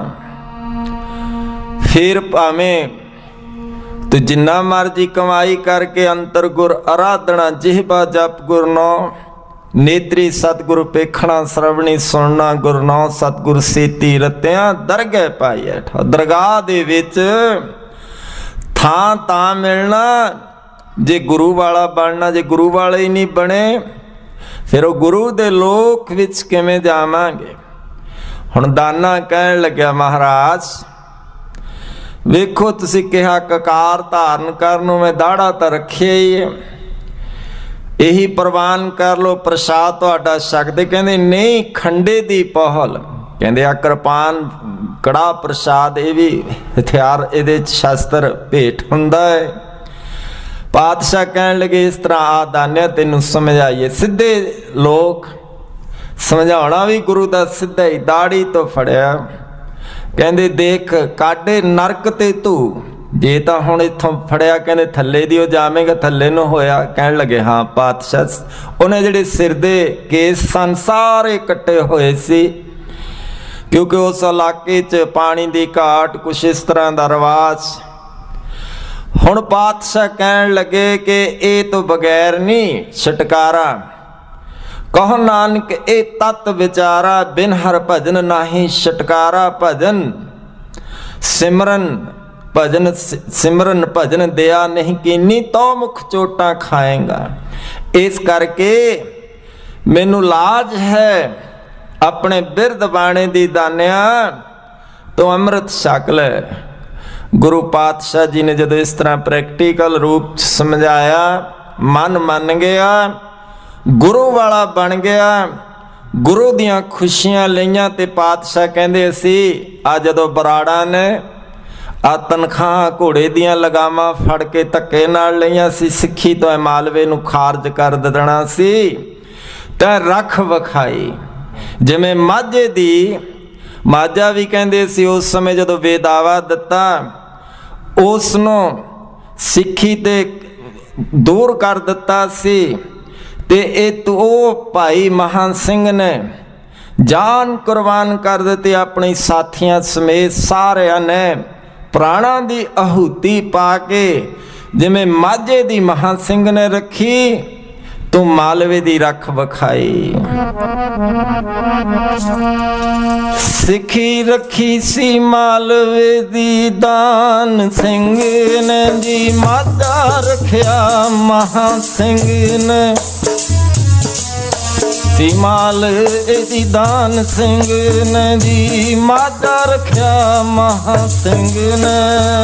फिर भावें तू जिन्ना मर्जी कमाई करके अंतर गुर आराधना, जिहबा जप गुर नौ, नेत्री सतगुरु पेखना, श्रवणी सुनना गुर नौ, सतगुर सेती रत्तियां दरगह पाई। दरगाह दे विच थां तां मिलना जे गुरु वाला बनना, जे गुरु वाले ही नहीं बने फिर वो गुरु दे लोक विच किवें जावांगे। हुण दाना कहन लग्या महाराज वेखो तुसी कहा ककार धारण करन, मैं दाड़ा तो रखे ही है, यही प्रवान कर लो, प्रसाद तुहाडा छकदे। कहंदे नहीं खंडे दी पहल, कहंदे आ कृपान कड़ा प्रसाद ये भी हथियार इहदे शस्त्र भेट हुंदा है। पातशाह कहन लगे इस तरह आ दानिया तैनूं समझाइए। सीधे लोग समझाउणा भी गुरु दा सीधा ही, दाड़ी तो फड़िया कहंदे देख काडे नरक ते तू, जे तां हुण इत्थों फड़िया कहंदे थल्ले दी हो जावेगा, थल्ले नूं होया। कहण लगे हाँ पातशाह, उन्हें जिहड़े सिर दे केस सन सारे कट्टे होए सी, क्योंकि उस इलाके च पानी दी घाट, कुछ इस तरह दा रवाज। हुण पातशाह कहण लगे कि ए तो बगैर नहीं छटकारा, कहो नानक ए तत विचारा, बिन हर भजन नाही छटकारा। भजन सिमरन भजन सिमरन भजन दया नहीं कीनी, तो मुख चोटा खाएगा। इस करके मैनू लाज है अपने बिरद बाणे दी दानिया तो अमृत छक ले। गुरु पातशाह जी ने जदों इस तरह प्रैक्टिकल रूप समझाया, मन गया, गुरु वाला बन गया, गुरु दियां खुशियां लईयां। ते पातशाह कहंदे सी आ जदों बराड़ा ने आ तनख्वाह घोड़े दियां लगामां फड़ के धक्के नाल लईयां सी, सिੱਖੀ तो मालवे नूं खारज कर देना सी, तां रख विखाई। जिवें माझे दी माझा भी कहंदे सी उस समय जदों वेदावा दिता, उसनों सिੱਖੀ ते दूर कर दिता सी। ते इत ओ भाई महान सिंह ने जान कुर्बान कर दी अपने साथियों समेत। सारिया ने प्राणा दी आहुति पा के जिमें माझे दी महान सिंह ने रखी, तो मालवे दी रख विखाई। सिखी रखी सी मालवे दी दान सिंह ने जी, माझा रखिया महा सिंह ने। सी मालवे दी दान सिंह ने जी, माझा रखिया महा सिंह ने।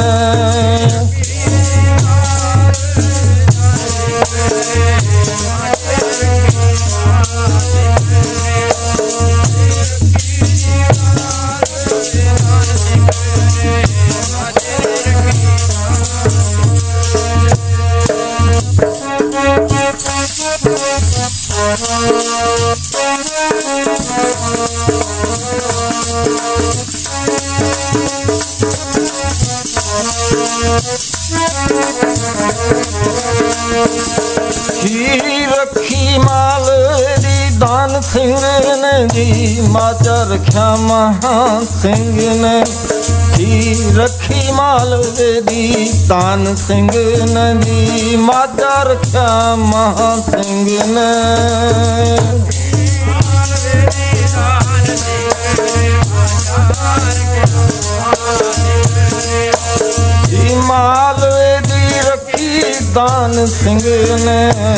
रखी मालवे दी दान सिंह ने जी, माझा रखिया महा सिंह ने। रखी मालवे दी दान सिंह ने जी, माझा रखिया महा सिंह ने। मालवे दी रखी दान सिंह ने।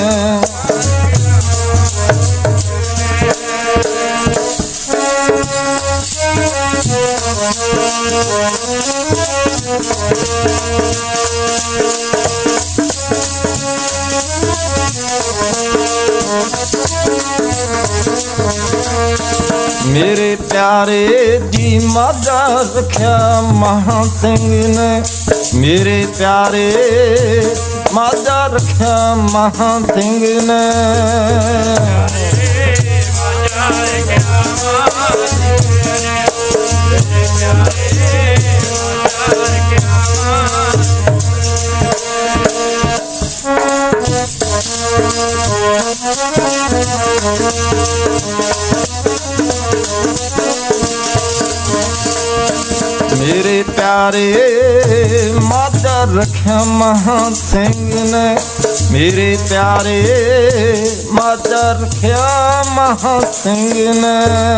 मेरे प्यारे जी माझा रखिया महा सिंह ने। मेरे प्यारे माझा रखिया महा सिंह ने। मेरे प्यारे माझा रखिया महा सिंह ने। मेरे प्यारे माझा रखिया महा सिंह ने।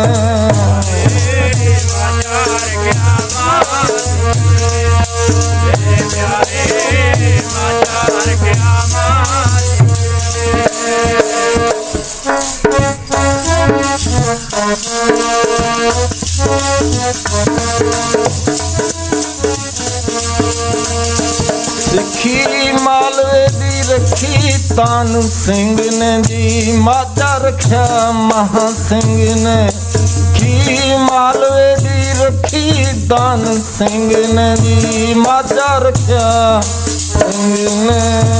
सिखी मालवे दी रखी दान सिंह ने जी, माझा रखिया महा सिंह ने। मालवे दी रखी दान सिंह ने जी, माझा रखिया सिंह ने।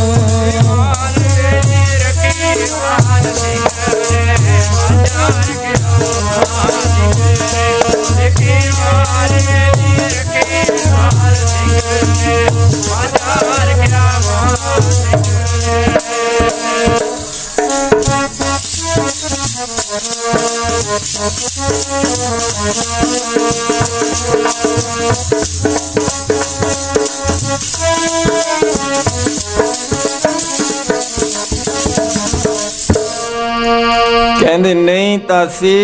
कहंदे नहीं तासी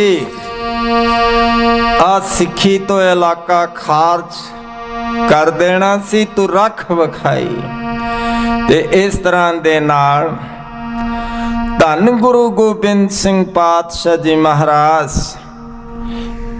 आ सिखी तो इलाका खारज कर देना सी, तू रख विखाई। ते इस तरह दे नाल धन गुरु गोबिंद सिंह पातशाह जी महाराज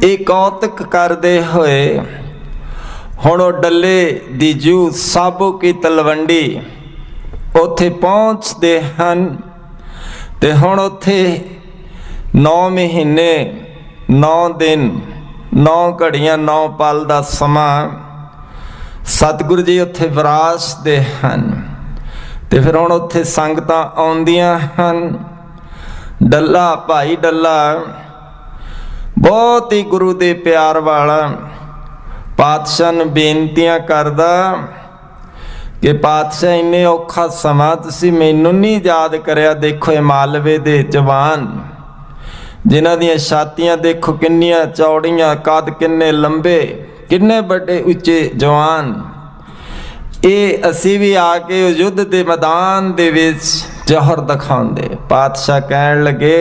ਇਹ ਕੌਤਕ ਕਰਦੇ ਹੋਏ ਹੁਣ ਉਹ ਡੱਲੇ ਦੀ ਜੂ ਸਾਬੋ ਕੀ ਤਲਵੰਡੀ ਉੱਥੇ ਪਹੁੰਚਦੇ ਹਨ। ਤੇ ਹੁਣ ਉੱਥੇ 9 ਮਹੀਨੇ 9 ਦਿਨ 9 ਘੜੀਆਂ 9 ਪਲ ਦਾ ਸਮਾਂ ਸਤਿਗੁਰੂ ਜੀ ਉੱਥੇ ਵਿਰਾਜਦੇ ਹਨ। ਤੇ ਫਿਰ ਹੁਣ ਉੱਥੇ ਸੰਗਤਾਂ ਆਉਂਦੀਆਂ ਹਨ। ਡੱਲਾ ਭਾਈ ਡੱਲਾ ਬਹੁਤ ਹੀ ਗੁਰੂ ਦੇ ਪਿਆਰ ਵਾਲਾ ਪਾਤਸ਼ਾਹ ਨੂੰ ਬੇਨਤੀਆਂ ਕਰਦਾ ਕਿ ਪਾਤਸ਼ਾਹ ਇੰਨੇ ਔਖਾ ਸਮਾਂ ਤੁਸੀਂ ਮੈਨੂੰ ਨਹੀਂ ਯਾਦ ਕਰਿਆ। ਦੇਖੋ ਇਹ ਮਾਲਵੇ ਦੇ ਜਵਾਨ ਜਿਨ੍ਹਾਂ ਦੀਆਂ ਛਾਤੀਆਂ ਦੇਖੋ ਕਿੰਨੀਆਂ ਚੌੜੀਆਂ, ਕੱਦ ਕਿੰਨੇ ਲੰਬੇ, ਕਿੰਨੇ ਵੱਡੇ ਉੱਚੇ ਜਵਾਨ, ਇਹ ਅਸੀਂ ਵੀ ਆ ਕੇ ਯੁੱਧ ਦੇ ਮੈਦਾਨ ਦੇ ਵਿੱਚ ਜ਼ੋਹਰ ਦਿਖਾਉਂਦੇ। ਪਾਤਸ਼ਾਹ ਕਹਿਣ ਲੱਗੇ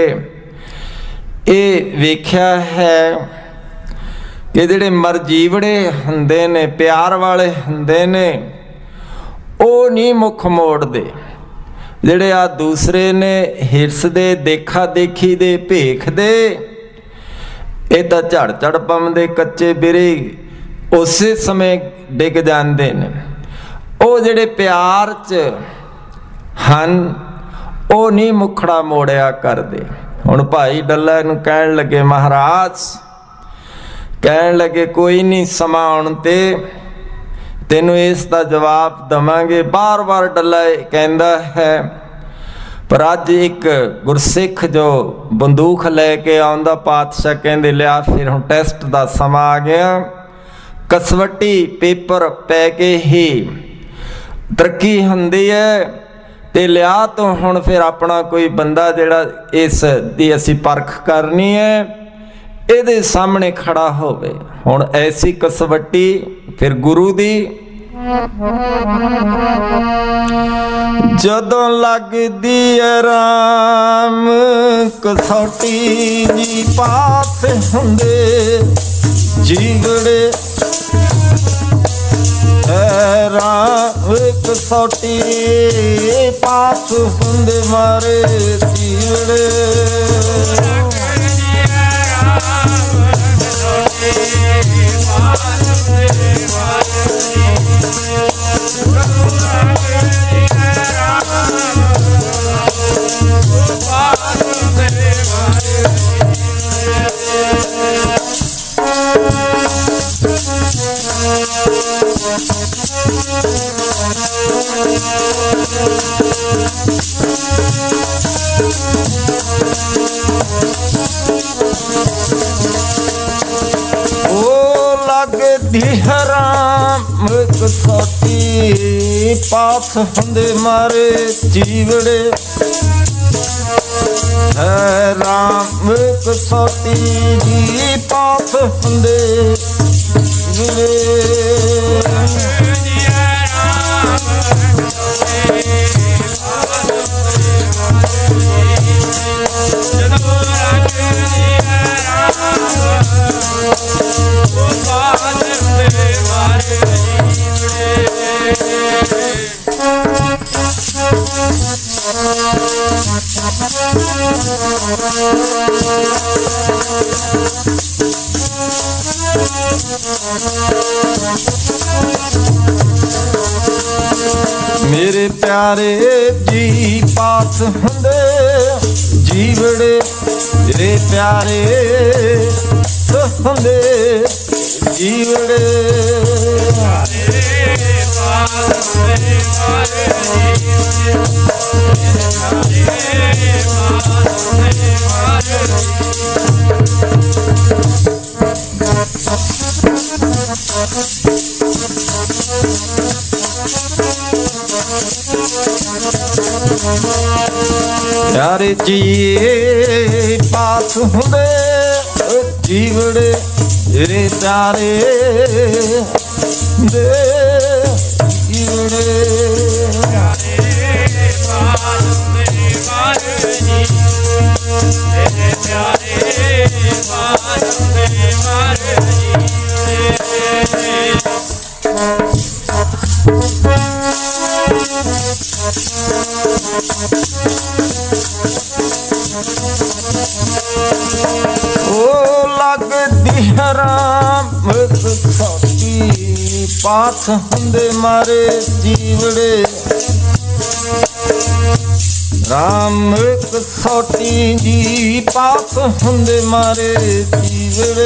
ਇਹ ਵੇਖਿਆ ਹੈ ਕਿ ਜਿਹੜੇ ਮਰਜੀਵੜੇ ਹੁੰਦੇ ਨੇ, ਪਿਆਰ ਵਾਲੇ ਹੁੰਦੇ ਨੇ, ਉਹ ਨਹੀਂ ਮੁੱਖ ਮੋੜਦੇ। ਜਿਹੜੇ ਆ ਦੂਸਰੇ ਨੇ ਹਿਰਸ ਦੇ, ਦੇਖਾ ਦੇਖੀ ਦੇ, ਭੇਖ ਦੇ, ਇਹ ਤਾਂ ਝੜ ਝੜ ਪੰਮਦੇ ਕੱਚੇ ਬਿਰੇ ਉਸੇ ਸਮੇਂ ਡਿੱਗ ਜਾਂਦੇ ਨੇ। ਉਹ ਜਿਹੜੇ ਪਿਆਰ 'ਚ ਹਨ ਉਹ ਨਹੀਂ ਮੁਖੜਾ ਮੋੜਿਆ ਕਰਦੇ। ਹੁਣ ਭਾਈ ਡੱਲਾ ਨੂੰ ਕਹਿਣ ਲੱਗੇ ਮਹਾਰਾਜ, ਕਹਿਣ ਲੱਗੇ ਕੋਈ ਨਹੀਂ, ਸਮਾਂ ਆਉਣ ਤੇ ਤੈਨੂੰ ਇਸ ਦਾ ਜਵਾਬ ਦੇਵਾਂਗੇ। ਬਾਰ ਬਾਰ ਡੱਲਾ ਕਹਿੰਦਾ ਹੈ। ਪਰ ਅੱਜ ਇੱਕ ਗੁਰਸਿੱਖ ਜੋ ਬੰਦੂਕ ਲੈ ਕੇ ਆਉਂਦਾ, ਪਾਤਸ਼ਾਹ ਕਹਿੰਦੇ ਲਿਆ ਫਿਰ ਹੁਣ ਟੈਸਟ ਦਾ ਸਮਾਂ ਆ ਗਿਆ। ਕਸਵੱਟੀ ਪੇਪਰ ਪੈ ਕੇ ਹੀ ਤਰੱਕੀ ਹੁੰਦੀ ਹੈ। ਤੇ ਲਿਆ ਤੋਂ ਹੁਣ ਫਿਰ ਆਪਣਾ ਕੋਈ ਬੰਦਾ ਜਿਹੜਾ ਇਸ ਦੀ ਅਸੀਂ ਪਰਖ ਕਰਨੀ ਹੈ, ਇਹਦੇ ਸਾਹਮਣੇ ਖੜਾ ਹੋਵੇ। ਹੁਣ ਐਸੀ ਕਸਵੱਟੀ ਫਿਰ ਗੁਰੂ ਦੀ ਜਦੋਂ ਲੱਗਦੀ ਹੈ ਰਾਮ ਕਸੌਟੀ ਜੀ ਪਾਸ ਹੁੰਦੇ ਜੀਵੜੇ ਰਾਮ ਕਸੌਟੀ ਪਾਸ ਹੁੰਦੇ ਮਾਰੇ ਜੀਵੜੇ ਹਰਾਮ ਕਸੌਟੀ ਪਾਸ ਹੁੰਦੇ ਮਾਰੇ ਜੀਵੜੇ ਰਾਮ ਕਸੌਟੀ ਜੀ ਪਾਸ ਹੁੰਦੇ मेरे प्यारे जी पास हुंदे जीवड़े मेरे प्यारे हुंदे जीवड़े प्यारे जी पास हुंदे जीवड़े मेरे प्यारे दे जीवड़े ओ लगदी राम एक सोटी पाथ हुंदे मारे जीवड़े राम एक सोटी जी पाथ हुंदे मारे जीवड़े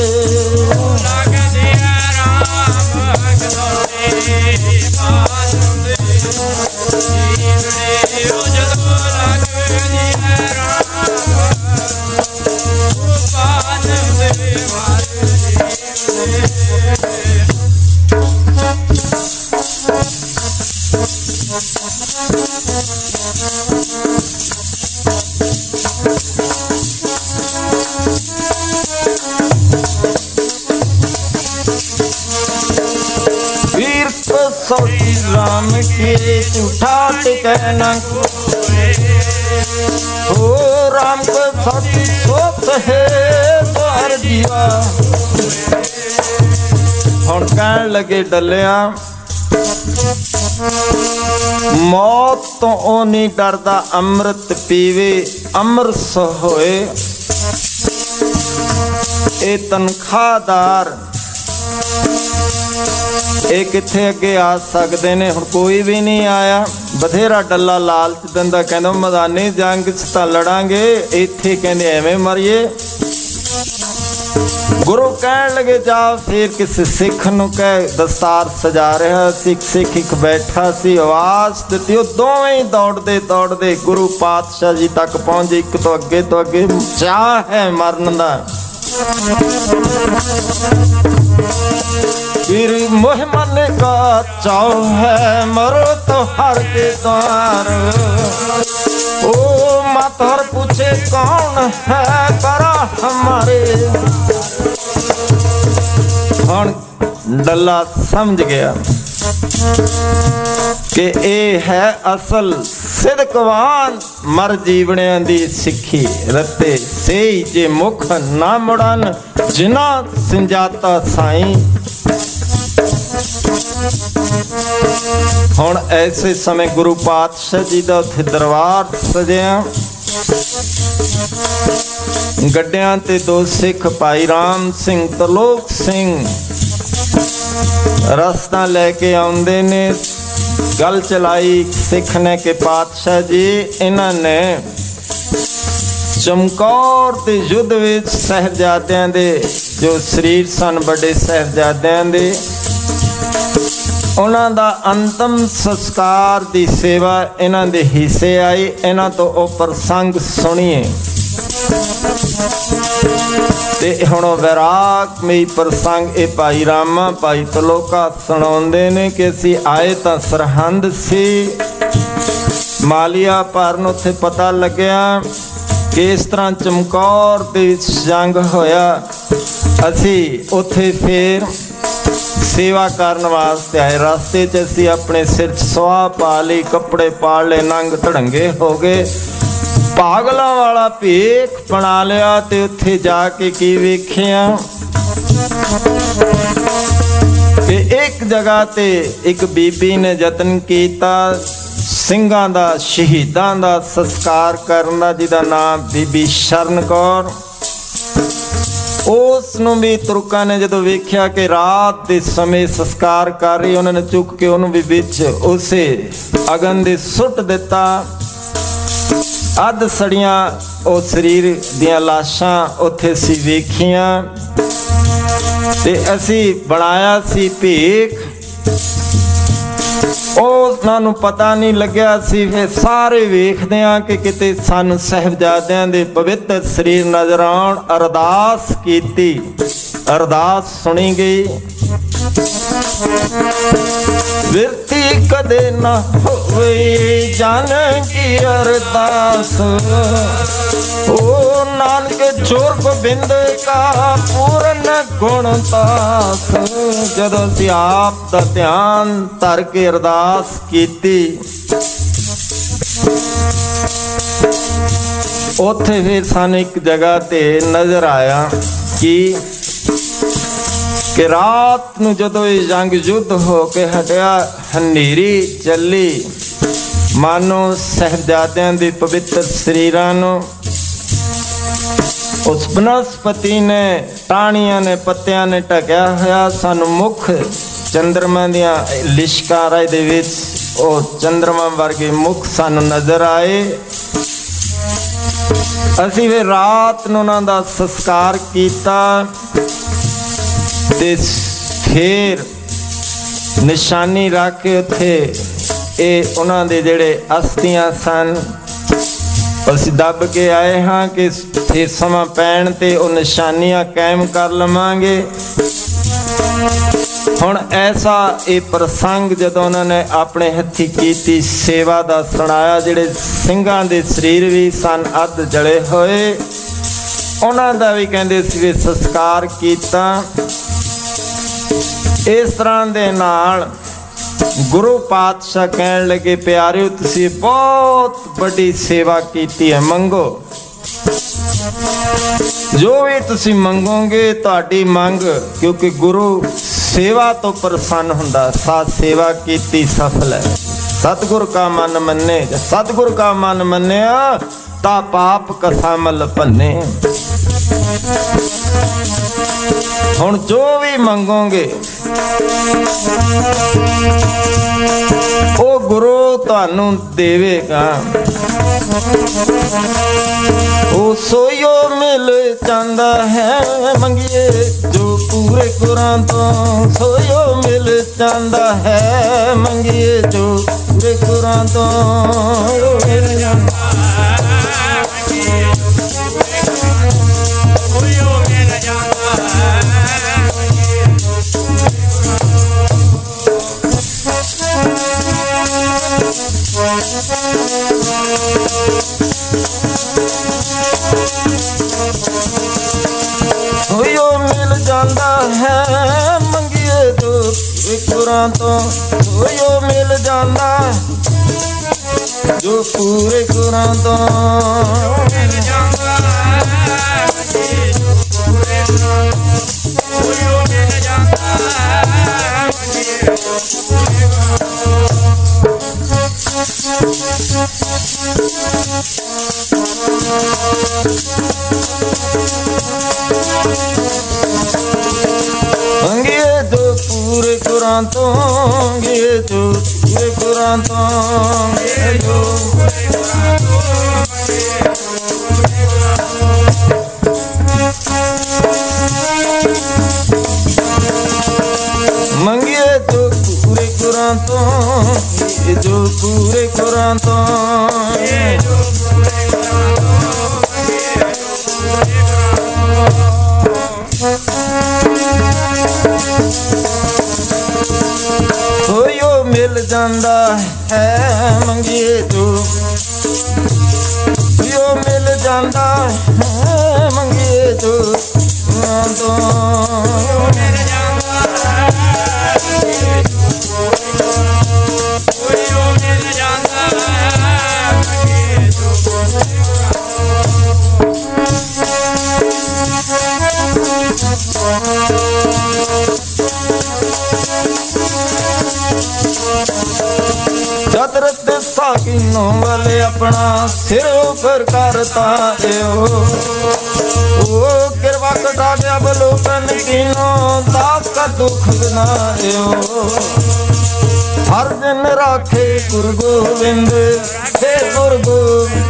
सोटी राम के झूठा टिकना हो राम को सोटी सोच है द्वार जीवा हुण कहन लगे डलिया मौत तो ओ नहीं डरदा अमृत पीवे अमरस होए ए तनखादार ਇਹ ਕਿੱਥੇ ਅੱਗੇ ਆ ਸਕਦੇ ਨੇ। ਹੁਣ ਕੋਈ ਵੀ ਨਹੀਂ ਆਇਆ। ਬਥੇਰਾ ਡੱਲਾ ਲਾਲਚ ਦਿੰਦਾ ਕਹਿੰਦਾ ਮੈਦਾਨੀ ਜੰਗ 'ਚ ਤਾਂ ਲੜਾਂਗੇ, ਇੱਥੇ ਕਹਿੰਦੇ ਐਵੇਂ ਮਰੀਏ। ਗੁਰੂ ਕਹਿਣ ਲੱਗੇ ਜਾ ਫਿਰ ਕਿਸੇ ਸਿੱਖ ਨੂੰ ਕਹਿ। ਦਸਤਾਰ ਸਜਾ ਰਿਹਾ ਸੀ ਸਿੱਖ ਇੱਕ ਬੈਠਾ ਸੀ, ਆਵਾਜ਼ ਦਿੱਤੀ। ਉਹ ਦੋਵੇਂ ਹੀ ਦੌੜਦੇ ਦੌੜਦੇ ਗੁਰੂ ਪਾਤਸ਼ਾਹ ਜੀ ਤੱਕ ਪਹੁੰਚੇ। ਇੱਕ ਤੋਂ ਅੱਗੇ ਚਾਹ ਹੈ ਮਰਨ ਦਾ। फिर मोह मन का चाव है मरो तो हर के द्वार। ओ मातर पूछे कौन है करा हमारे। हुण डल्ला समझ गया कि ये है असल सिदकवान मर जीवणियां दी सिक्खी रते से जे मुख ना मुड़न जिना संजाता साईं। हुण ऐसे समय गुरु पातशाह जी का उत्थे दरबार सजिया। गड्डियां ते दो सिख भाई राम सिंह तलोक सिंह रस्ता लैके आउंदे ने। गल चलाई सिख ने कि पातशाह जी इन्हां ने चमकौर ते युद्ध विच साहिबजादियां दे जो शरीर सन बड़े साहिबजादियां दे उन्हां दा अंतिम संस्कार दी सेवा इन्हां दे हिस्से आई। इन्हां तो ओ प्रसंग सुनिए ते हुण वैरागमई प्रसंग ए भाई रामा भाई तलोका सुणाउंदे ने कि असीं आए तां सरहंद सी मालिया भरन। उत्थे पता लग्या कि इस तरह चमकौर दे विच जंग होया। असीं उत्थे फिर सेवा करने वास्ते आए। रास्ते च असीं अपने सिर सुआह पा ली, कपड़े पाड़ ले, नंग धड़ंगे हो गए, पागलों वाला भेख बना लिया। ते उत्थे जाके की वेखिया कि एक जगह ते एक बीबी ने यतन किया ਸਿੰਘਾਂ ਦਾ ਸ਼ਹੀਦਾਂ ਦਾ संस्कार करने का, जिहदा नाम बीबी शरण कौर। उस नूं भी तुरकां ने जदों वेख्या कि रात के समय संस्कार कर रही, उन्होंने चुक के उन्होंने भी विच उसे अगन दे सुट दिता। अध सड़ियां ओ शरीर दियां लाशां उत्थे सी वेखियां ते असी बनाया सी भेख। उन्हां नूं पता नहीं लग्या सी। फिर सारे वेखदे आ कि किते सानूं साहिबजादियां दे पवित्र शरीर नजर आउण। अरदास कीती, अरदास सुनी गई। विरती कदे न होवे जान की अरदास। ओ नानक जोर गोबिंद का पूर्ण गुण दास। जदों असीं आप दा ध्यान धर के अरदास कीती उत्थे फिर सानूं एक जगह ते नजर आया कि रात नूं जदों ये जंग युद्ध हो के हटिया, हनेरी चली, मानो साहिबजादियां दे पवित्र शरीरां नूं उस बनस्पति ने टाणियां ने पत्तियां ने ढकिया होया सानू मुख चंद्रमा दियां लिशकारा दे विच ओ चंद्रमा वर्गे मुख सानू नजर आए। असीं वे रात नूं उन्हां दा संस्कार कीता ते फिर निशानी रख के उत्थे ये उन्हां दे जिहड़े अस्थियां सन असीं दब के आए हाँ कि फिर समा पैण ते वो निशानियां कायम कर लवांगे। हुण ऐसा ये प्रसंग जदों उन्होंने अपने हथी कीती सेवा दा सुनाया, जिहड़े ਸਿੰਘਾਂ दे शरीर भी सन अध जले होए उन्हां दा भी कहंदे सी संस्कार कीता। इस तरह दे नाल गुरु पातशाह कहन लगे प्यारिओ तुसीं बहुत बड़ी सेवा कीती है, मंगो जो भी तुसीं मंगोगे तुहाडी मंग, क्योंकि गुरु सेवा तो प्रसन्न हुंदा। साथ सेवा कीती सफल है। सतगुर का मन मन्ने, सतगुर का मन मन्निया ता पाप कसामल भन्ने। हुण जो भी मंगोगे ओ गुरु तुहानू देवेगा। ओ सोयो मिल जांदा है मंगिए जो पूरे कुरान तो, सोयो मिल जांदा है मंगिए जो पूरे कुरान तो। सोयो मिल जांदा है मंगिए जो पूरे कुरान तो, सोयो मिल जांदा जो पूरे कुरान तो। मंगिए जो पूरे कुरान तो, मंगिए जो पूरे कुरान तो, मंगिए जो पूरे कुरान तो, जो पूरे कुरान तो। सोयो मिल जांदा है मंगिए जो, सोयो मिल जांदा है मंगिए जो तो। चतरत साकिनों वाले अपना सिर ऊपर करता ओ किरवा कटा गया बलोकन कीनों दास का दुख बनायो। हर दिन राखे गुरु गोविंद हे गुरु गोविंद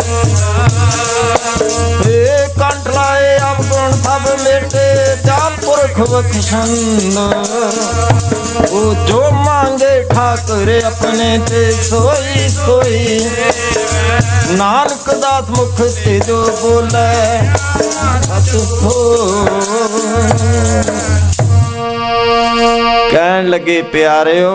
कंठ लाए अब गुण सब लेटे जाल पुरख बख्शंद। ओ जो मांगे ठाकुर अपने ते सोई सोई, नानक दास मुख ते जो बोले कहन लगे प्यारिओ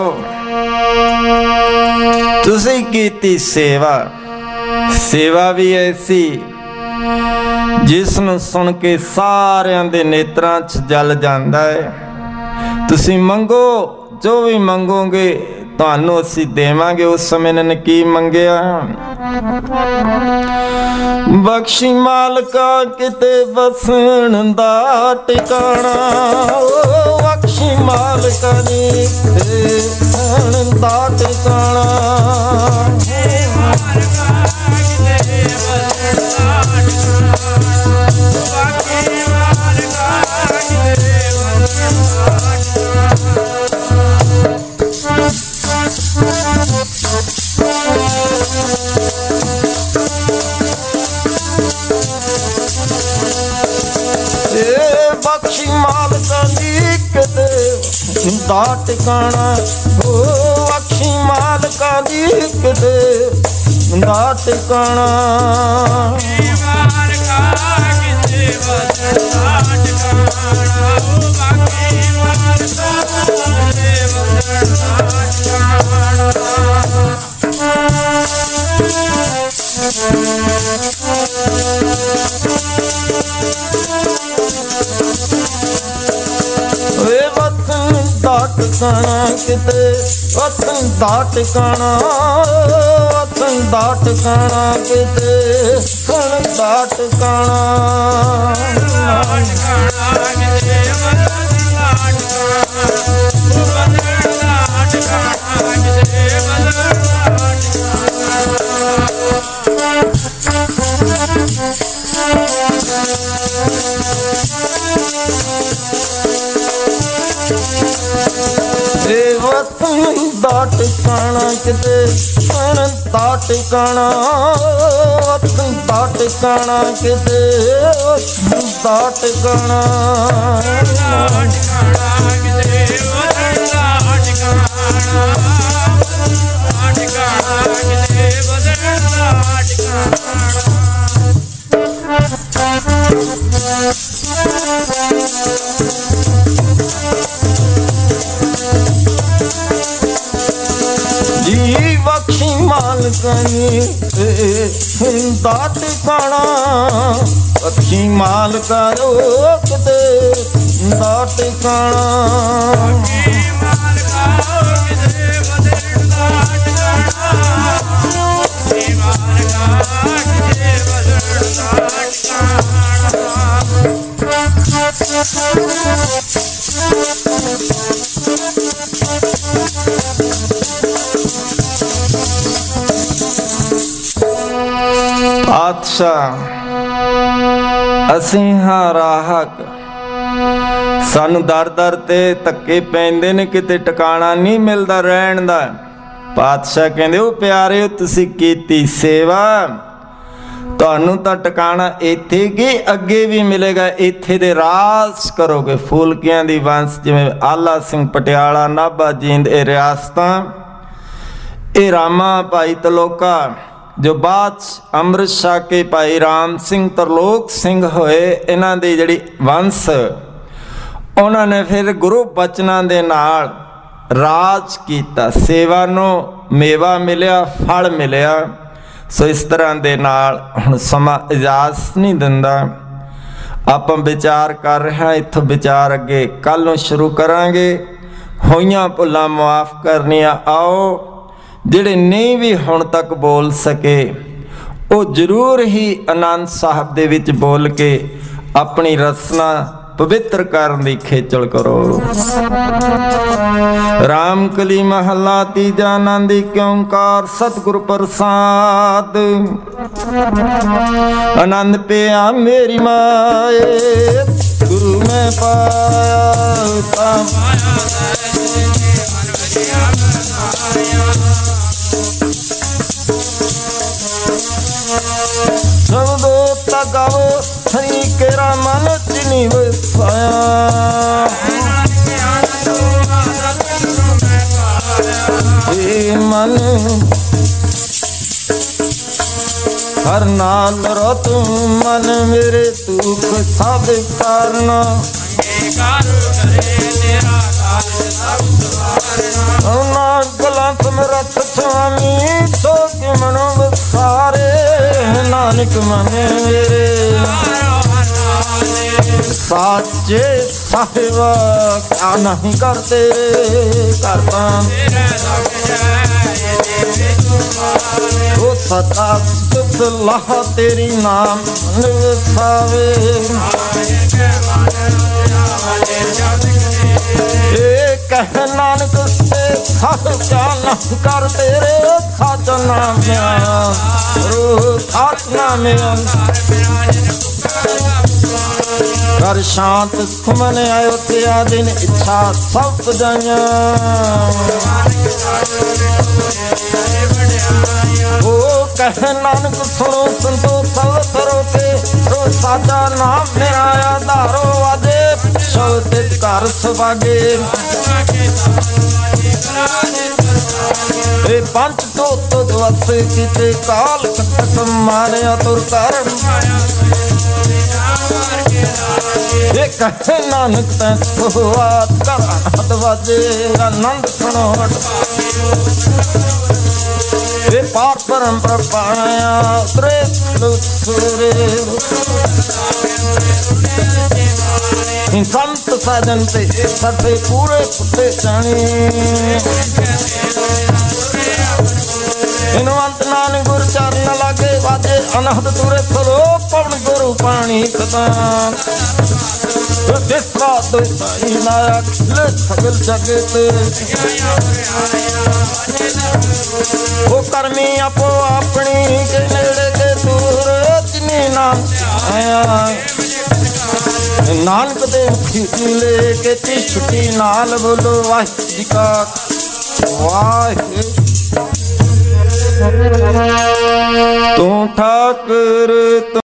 तुसीं कीती सेवा, सेवा भी ऐसी जिसनूं सुन के सारियां दे नेत्रां च जल जांदा है। तुसीं मंगो जो भी मंगोगे तुहानू असीं देवांगे। उस समय इन्होंने की मंगिया, बख्शी मालका किते बसन दा टिकाणा, ओ बख्शी मालका नी बसन दा टिकाणा। बख्शी मालका दी किते दा टिकाणा, हो बख्शी मालका दी किते दा टिकाणा। टिकाणा किते वतन दा टिकाणा, वतन दा टिकाणा किते वतन दा टिकाणा। दा टिकाणा किते वतन दा टिकाणा, वतन दा टिकाणा किते वतन दा टिकाणा। जी बख्शी मालकानी दा टिकाणा, बख्शी मालका रोक दे दा टिकाणा। पातशाह असीं हां राहक, सानू दर दर ते धक्के पैंदे ने, किते टिकाणा नहीं मिलदा रहण दा। पातशाह कहंदे ओ प्यारे तुसीं कीती सेवा, तुहानू तां टिकाणा इत्थे की अगे भी मिलेगा, इत्थे दे राज करोगे। फूलकियां दी वंश जिवें आला सिंह पटियाला नाभा जींद ए रियासतां, ए रामा भाई तलोका जो बाद अमृत छक के भाई राम सिंह तरलोक सिंह होए, इन्हां दी जिहड़ी वंश उन्होंने फिर गुरु बचनां दे नाल राज कीता, सेवा नूं मेवा मिलिया, फल मिलिया। सो इस तरह दे नाल हुण समा इजाजत नहीं दिंदा। आपां विचार कर रहे हैं, इत्थों विचार अगे कल नूं शुरू करांगे। होइयां भुल्लां मुआफ करनियां, आओ जिहड़े नहीं भी हुण तक बोल सके वो जरूर ही आनंद साहब दे विच बोल के अपनी रसना पवित्र करन दी खेचल करो। राम कली महला तीजा आनंद ओंकार सतगुरु प्रसाद। आनंद पिया मेरी माए गुरु में पाया, सबदो तगावो हरि केरा मन चिनी वसाया। ए मन हर नाल रो तू मन मेरे दुख सब करना। गला समरथ स्वामी सो कि मनो सारे नानक मने मेरे साचे साहिबा क्या नहीं करते करता। वो सता सलाह तेरी नाम सावे। कह नानक से सच क्या नहीं कर तेरे सच नाम सच नाम कर शांत सुमन अयोध्या दिन इच्छा सब पुजाइया। ओ कह नानक सुनो संतो सब करो के रो साचा नाम मेरा आधारो आजे ਤੇ ਘਰ ਸਵਾਗੇ ਇਹ ਪੰਜ ਤੋਂ ਦਵਸ ਕੀਤੇ ਕਾਲ ਕਟਕ ਮਾਰਿਆ ਤੁਰ ਕਰ ਇਹ ਕਹੇ ਨਾਨਕ ਤੈ ਹੋਆ ਕਰ ਹੱਥ ਵਾਜੇ ਆਨੰਦ ਸੁਣੋ ਇਹ ਪਾਰ ਪਰਮ ਪ੍ਰਪਾਇਆ ਤਰੇ ਲੁਸਰੇ ਸੰਤ ਸਾਜਨ ਤੇ ਸਾਡੇ ਪੂਰੇ ਪੁੱਤੇ ਜਾਣੀ ਇਨਵੰਤ ਨਾਨਕ ਗੁਰ ਚਰਨ ਲਾਗੇ ਵਾਜੇ ਅਨਹਦ ਤੁਰੇ ਸਲੋ ਪਵਨ ਗੁਰੂ ਪਾਣੀ ਕਤਾ ਜਿਸ ਰਾਤ ਸਾਈ ਨਾਇਕ ਲੈ ਸਗਲ ਜਗਤ ਉਹ ਕਰਮੀ ਆਪੋ ਆਪਣੀ ਕੇ ਨੇੜੇ ਕੇ ਦੂਰ ਜਿਨੀ ਨਾਮ ਆਇਆ ਨਾਨਕ ਦੇ ਮੁਖੀ ਲੈ ਕੇ ਛੁੱਟੀ ਨਾਲ ਬੋਲੋ ਵਾਹਿਗੁਰੂ ਜੀ ਕਾ ਵਾਹਿਗੁਰੂ ਤੂੰ ਠਾਕੁਰ